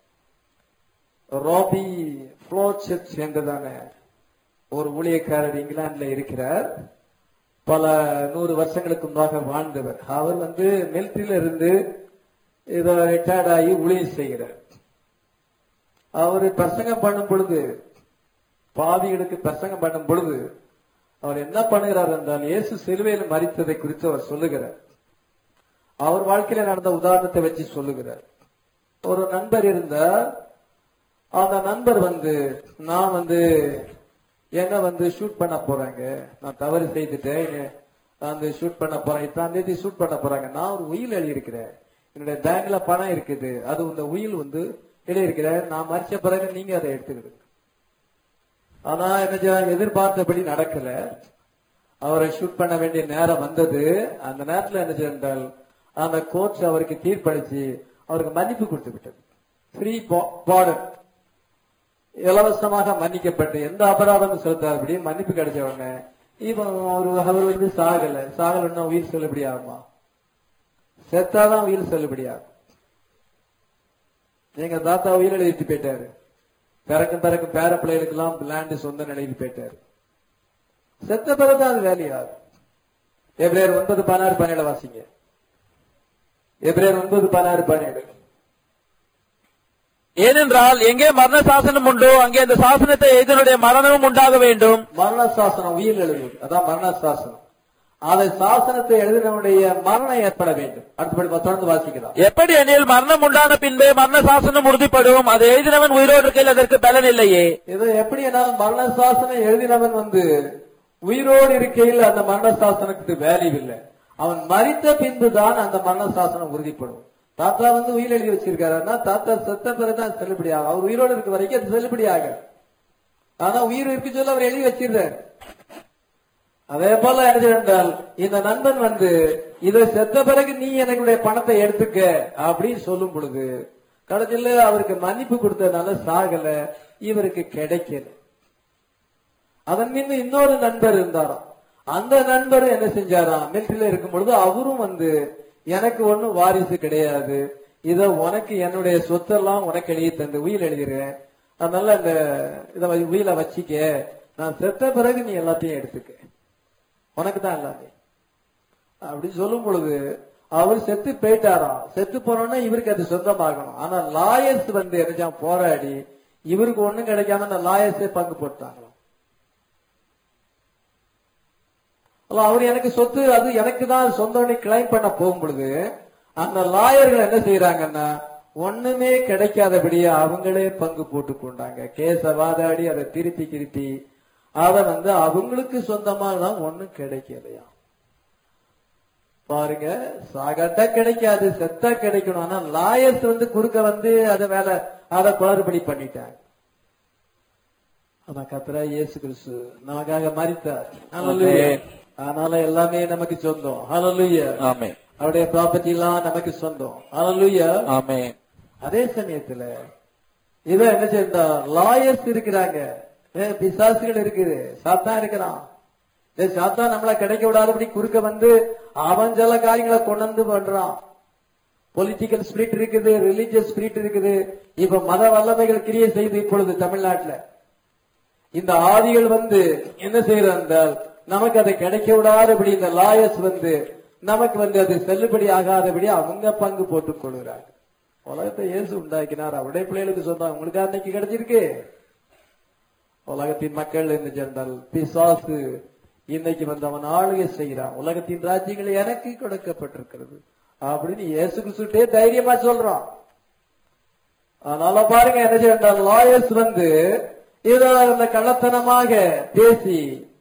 ராபி ஃப்ளோச்செட் என்றதான ஒரு ஊழியக்காரர் இங்கிலாந்துல இருக்கிறார். பல 100 வருஷங்களுக்கு முன்பாக வாழ்ந்தவர். அவர் மிலிட்டரியில இருந்து இதை ரிட்டையர்ட் ஆகி ஊழியம் செய்கிறார். அவர் பிரசங்கம் பண்ணும் பொழுது, பாவிகளுக்கு பிரசங்கம் பண்ணும் பொழுது அவர் என்ன பண்ணுகிறார் என்றால், இயேசு சிலுவையில் மரித்ததை குறித்து அவர் சொல்லுகிறார். அவர் வாழ்க்கையில நடந்த உதாரணத்தை வச்சு சொல்லுகிறார். ஒரு நண்பர் இருந்தார். அந்த நண்பர் நான் என்ன ஷூட் பண்ண போறாங்க, நான் தவறு செய்துட்டேன், ஷூட் பண்ண போறேன், இத்தனை தேதி ஷூட் பண்ண போறாங்க. நான் ஒரு உயில் எழுதியிருக்கிறேன், என்னுடைய பேங்க்ல பணம் இருக்குது, அது இந்த உயில் எழுதியிருக்கிறேன், நான் மறிச்ச பிறகு நீங்க அதை எடுத்துக்கிடுங்க. ஆனா என்ன எதிர்பார்த்தபடி நடக்கல. அவரை ஷூட் பண்ண வேண்டிய நேரம் வந்தது. அந்த நேரத்தில் என்ன சென்றால், அந்த கோர்ட் அவருக்கு தீர்ப்பளிச்சு அவருக்கு மன்னிப்பு கொடுத்து விட்டது. ஃப்ரீ பார்டன், இலவசமாக மன்னிக்கப்பட்டு எந்த அபராதமும் செலுத்தாதபடி மன்னிப்பு கிடைச்ச உடனே அவர் சாகலன்னா உயிர் செல்லுபடி ஆகுமா? செத்தாதான் உயிர் செல்லுபடி ஆகும். எங்க தாத்தா உயிர் எழுதி போயிட்டாரு. பிறக்கும் பேர பிள்ளைகளுக்கு எல்லாம் லேண்ட் சொந்த நிலையில் போயிட்டாரு. செத்த பிறகுதான் அது வேலையாது. எபிரேயர் 9:16-17 வாசிங்க. எபிரேயர் 9:16-17. ஏனென்றால் எங்கே மரண சாசனம் உண்டோ அங்கே அந்த சாசனத்தை எதனுடைய மரணமும் உண்டாக வேண்டும். மரண சாசனம் உயிர் எழுதுவது, அதான் மரண சாசனம். அதை சாசனத்தை எழுதினவனுடைய மரணம் ஏற்பட வேண்டும். அடுத்தபடி தொடர்ந்து வாசிக்கலாம். எப்படி எனில் மரணம் உண்டான பின்பே மரண சாசனம் உறுதிப்படும், அதை எழுதினவன் உயிரோடு இருக்கையில் அதற்கு பலன் இல்லையே. இது எப்படி என்னால் மரண சாசனம் எழுதினவன் உயிரோடு இருக்கையில் அந்த மரண சாசனத்துக்கு வேல்யூ இல்லை. அவன் மரித்த பின்புதான் அந்த மரண சாசனம் உறுதிப்படும். தாத்தா உயிர் எழுதி வச்சிருக்காருன்னா தாத்தா செத்த பிறகுதான் செல்லுபடி ஆகும். அவர் உயிரோடு இருக்க வரைக்கும் அது செல்லுபடி ஆகும். ஆனா உயிர் இருக்கு சொல்ல அவர் எழுதி வச்சிருந்தார். அதே போல என்றால் இந்த நண்பன் இதை செத்த பிறகு நீ எனக்குடைய பணத்தை எடுத்துக்க அப்படின்னு சொல்லும் பொழுது கடைசியில அவருக்கு மன்னிப்பு கொடுத்ததுனால சாகல, இவருக்கு கிடைக்கல. அதன் மீது இன்னொரு நண்பர் இருந்தாராம். அந்த நண்பர் என்ன செஞ்சாராம், மிலிட்டரியில இருக்கும் பொழுது அவரும் எனக்கு ஒண்ணும் வாரிசு கிடையாது, இத உனக்கு என்னுடைய சொத்தெல்லாம் உனக்கு எழுதி தந்து உயிர் எழுதிடுறேன், அதனால இந்த உயிரை வச்சிக்க, நான் செத்த பிறகு நீ எல்லாத்தையும் எடுத்துக்க, உனக்கு தான் எல்லாமே அப்படின்னு சொல்லும் பொழுது அவர் செத்து போயிட்டாராம். செத்து போனோம்னா இவருக்கு அது சொந்தமாகணும். ஆனா லாயர்ஸ் என்ன போராடி இவருக்கு ஒண்ணும் கிடைக்காம அந்த லாயர்ஸே பங்கு போட்டாங்களாம். அவர் எனக்கு சொத்து அது எனக்கு தான் சொந்தம் கிளைம் பண்ண போகும் பொழுது அந்த லாயர்கள் என்ன செய்யறாங்கன்னா ஒண்ணுமே கிடைக்காதபடியே அவங்களே பங்கு போட்டு கொண்டாங்க. கேச வாதாடி அதை திருப்பி அத அவங்களுக்கு சொந்தமா தான் ஒண்ணும் கிடைக்கலையா. பாருங்க, சாகட்டா கிடைக்காது, செத்தா கிடைக்கணும். ஆனா லாயர்ஸ் குறுக்க அதை குளறுபடி பண்ணிட்டாங்க. அதான் கர்த்தராகிய இயேசு கிறிஸ்து நமக்காக மரித்தார். அதனால எல்லாமே நமக்கு சொந்தம். ஹல்லேலூயா. ஆமென். அவருடைய ப்ராப்பர்ட்டி எல்லாம் நமக்கு சொந்தம். ஹல்லேலூயா. ஆமென். அதே சமயத்துல இத என்ன செய்யறா, லாயர்ஸ் இருக்கிறாங்க, பிசாசுகள் இருக்குது, சாத்தான் இருக்கிறான். சாத்தான் நம்மளை கிடைக்க விடாதபடி குறுக்க அவன் சில காரியங்களை கொண்டு பண்றான். பொலிட்டிக்கல் ஸ்பிரிட் இருக்குது, ரிலிஜியஸ் ஸ்பிரிட் இருக்குது. இப்ப மத வல்லமைகள் கிரியை செய்து இப்பொழுது தமிழ்நாட்டில் இந்த ஆதிகள் என்ன செய்யறால் நமக்கு அதை கிடைக்க விடாதபடி இந்த லாயர்ஸ் நமக்கு அது செல்லுபடி ஆகாதபடி அவங்க பங்கு போட்டுக் கொள்கிறாங்க. உலகத்தை இயேசு உண்டாக்கினார், அவருடைய பிள்ளைகளுக்கு சொன்னாங்க, உங்களுக்கு அன்னைக்கு கிடைச்சிருக்கு. உலகத்தின் மக்கள் என்ன சென்றால் பிசாசு இன்னைக்கு அவன் ஆளுகை செய்கிறான். உலகத்தின் ராஜ்யங்கள் எனக்கு கொடுக்கப்பட்டிருக்கிறது அப்படின்னு இயேசு கிறிஸ்துட்டே தைரியமா சொல்றான். அதனால பாருங்க என்ன செய்யறால் லாயர்ஸ் இதை கள்ளத்தனமாக பேசி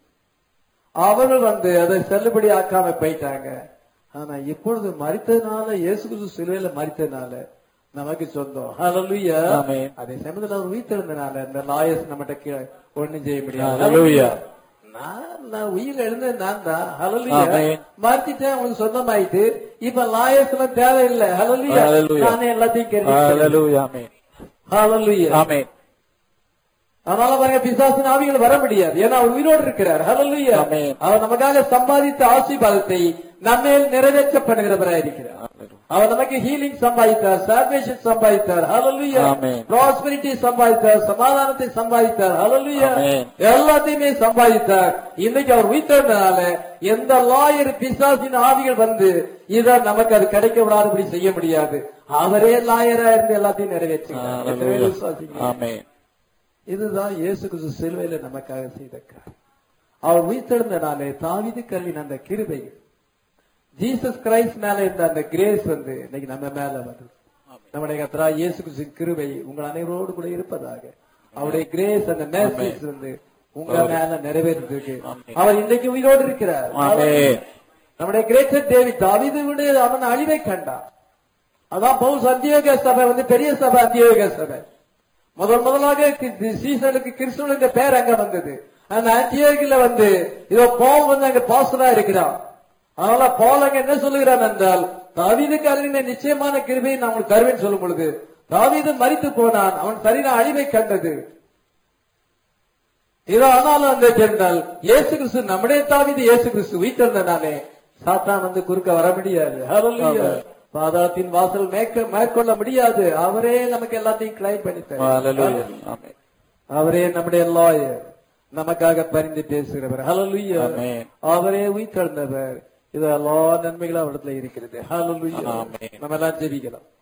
அவர்கள் அதை செல்லுபடி ஆக்காம போயிட்டாங்க. ஆனா இப்பொழுது மரித்ததுனால, இயேசு கிறிஸ்து சிலுவையில மரித்ததுனால நமக்கு சொந்தம். ஹல்லேலூயா. அதே சமயத்துல அவர் உயிர்த்தெழுந்தனால இந்த லாயர்ஸ் நம்மகிட்ட ஒண்ணும் செய்ய முடியாது. நான் உயிர் எழுந்தது நான் தான். ஹல்லேலூயா. மரிச்சிட்டேன், உங்களுக்கு சொந்தமாயிட்டு. இப்ப லாயர்ஸ் எல்லாம் தேவையில்லை. ஹல்லேலூயா. நானே எல்லாத்தையும் கேட்கிறேன். ஹல்லேலூயா. அதனால பாருங்க, பிசாசின் ஆவிகள் வர முடியாது. ஏன்னா அவர் உயிரோடு இருக்கிறார். ஹல்லேலூயா. அவர் நமக்காக சம்பாதித்த ஆசீர்வாதத்தை நம்மேல் நிறைவேற்றப்படுகிறவராக இருக்கிறார். அவர் நமக்கு ஹீலிங் சம்பாதித்தார், சால்வேஷன் சம்பாதித்தார். ஹல்லேலூயா. ப்ராஸ்பெரிட்டி சம்பாதித்தார், சமாதானத்தை சம்பாதித்தார். ஹல்லேலூயா. எல்லாத்தையுமே சம்பாதித்தார். இன்னைக்கு அவர் உயிர்த்தெழுந்தனால எந்த லாயர் பிசாசின் ஆவிகள் இத நமக்கு அது கிடைக்க விடாதபடி செய்ய முடியாது. அவரே லாயரா இருந்து எல்லாத்தையும் நிறைவேற்றார். இதுதான் இயேசு கிறிஸ்து சிலுவையில நமக்காக செய்த காரியம். அவர் உயிர்த்தெழுந்தனாலே தாவீது கல்வின் அந்த கிருபை, ஜீசஸ் கிரைஸ்ட் மேல இருந்த அந்த கிரேஸ் இன்னைக்கு நம்ம மேல வருது. நம்முடைய கர்த்தராகிய இயேசு கிறிஸ்துவின் கிருபை உங்கள் அனைவரோடு கூட இருப்பதாக. அவருடைய கிரேஸ் அந்த மெர்சிஸ் உங்க மேல நிறைவேறதுக்கு அவர் இன்னைக்கு உயிரோடு இருக்கிறார். நம்முடைய கிரேட்டர் டேவிட் தாவீதுடைய அவன் அழிவை கண்டான். அதான் பவுல் அந்தியோக சபை பெரிய சபை, அந்தியோக சபை முதலாக சீசனுக்கு கிறிஸ்துவ பேர் அங்க வந்தது. அந்த ஆன்டியோகில இதோ பவுல் அங்க பாஸ்டரா இருக்கிறான். அதனால பவுல் அங்க என்ன சொல்லுகிறான் என்றால், தாவீதுக்கு அருளின நிச்சயமான கிருபையை நான் உங்களுக்கு தருவேன் சொல்லும் பொழுது தாவீது மரித்து போனான், அவன் சரீரம் அழிவை கண்டது. இதோ ஆனாலும் என்றால் இயேசு கிறிஸ்து நம்முடைய தாவீது இயேசு கிறிஸ்து உயிர்த்தெழுந்தனாலே சாத்தான் குறுக்க வர முடியாது. ஹல்லேலூயா. பாதாளத்தின் வாசல் மேற்கொள்ள முடியாது. அவரே நமக்கு எல்லாத்தையும் கிளைம் பண்ணி Hallelujah. Amen. அவரே நம்முடைய லாயர், நமக்காக பரிந்து பேசுகிறவர். ஹல்லேலூயா. Amen. அவரே உயிர்த்தெழுந்தவர். இது எல்லா நன்மைகளும் அவரிடத்துல இருக்கிறது. ஹல்லேலூயா. Amen. நம்ம எல்லாம் ஜெபிக்கலாம்.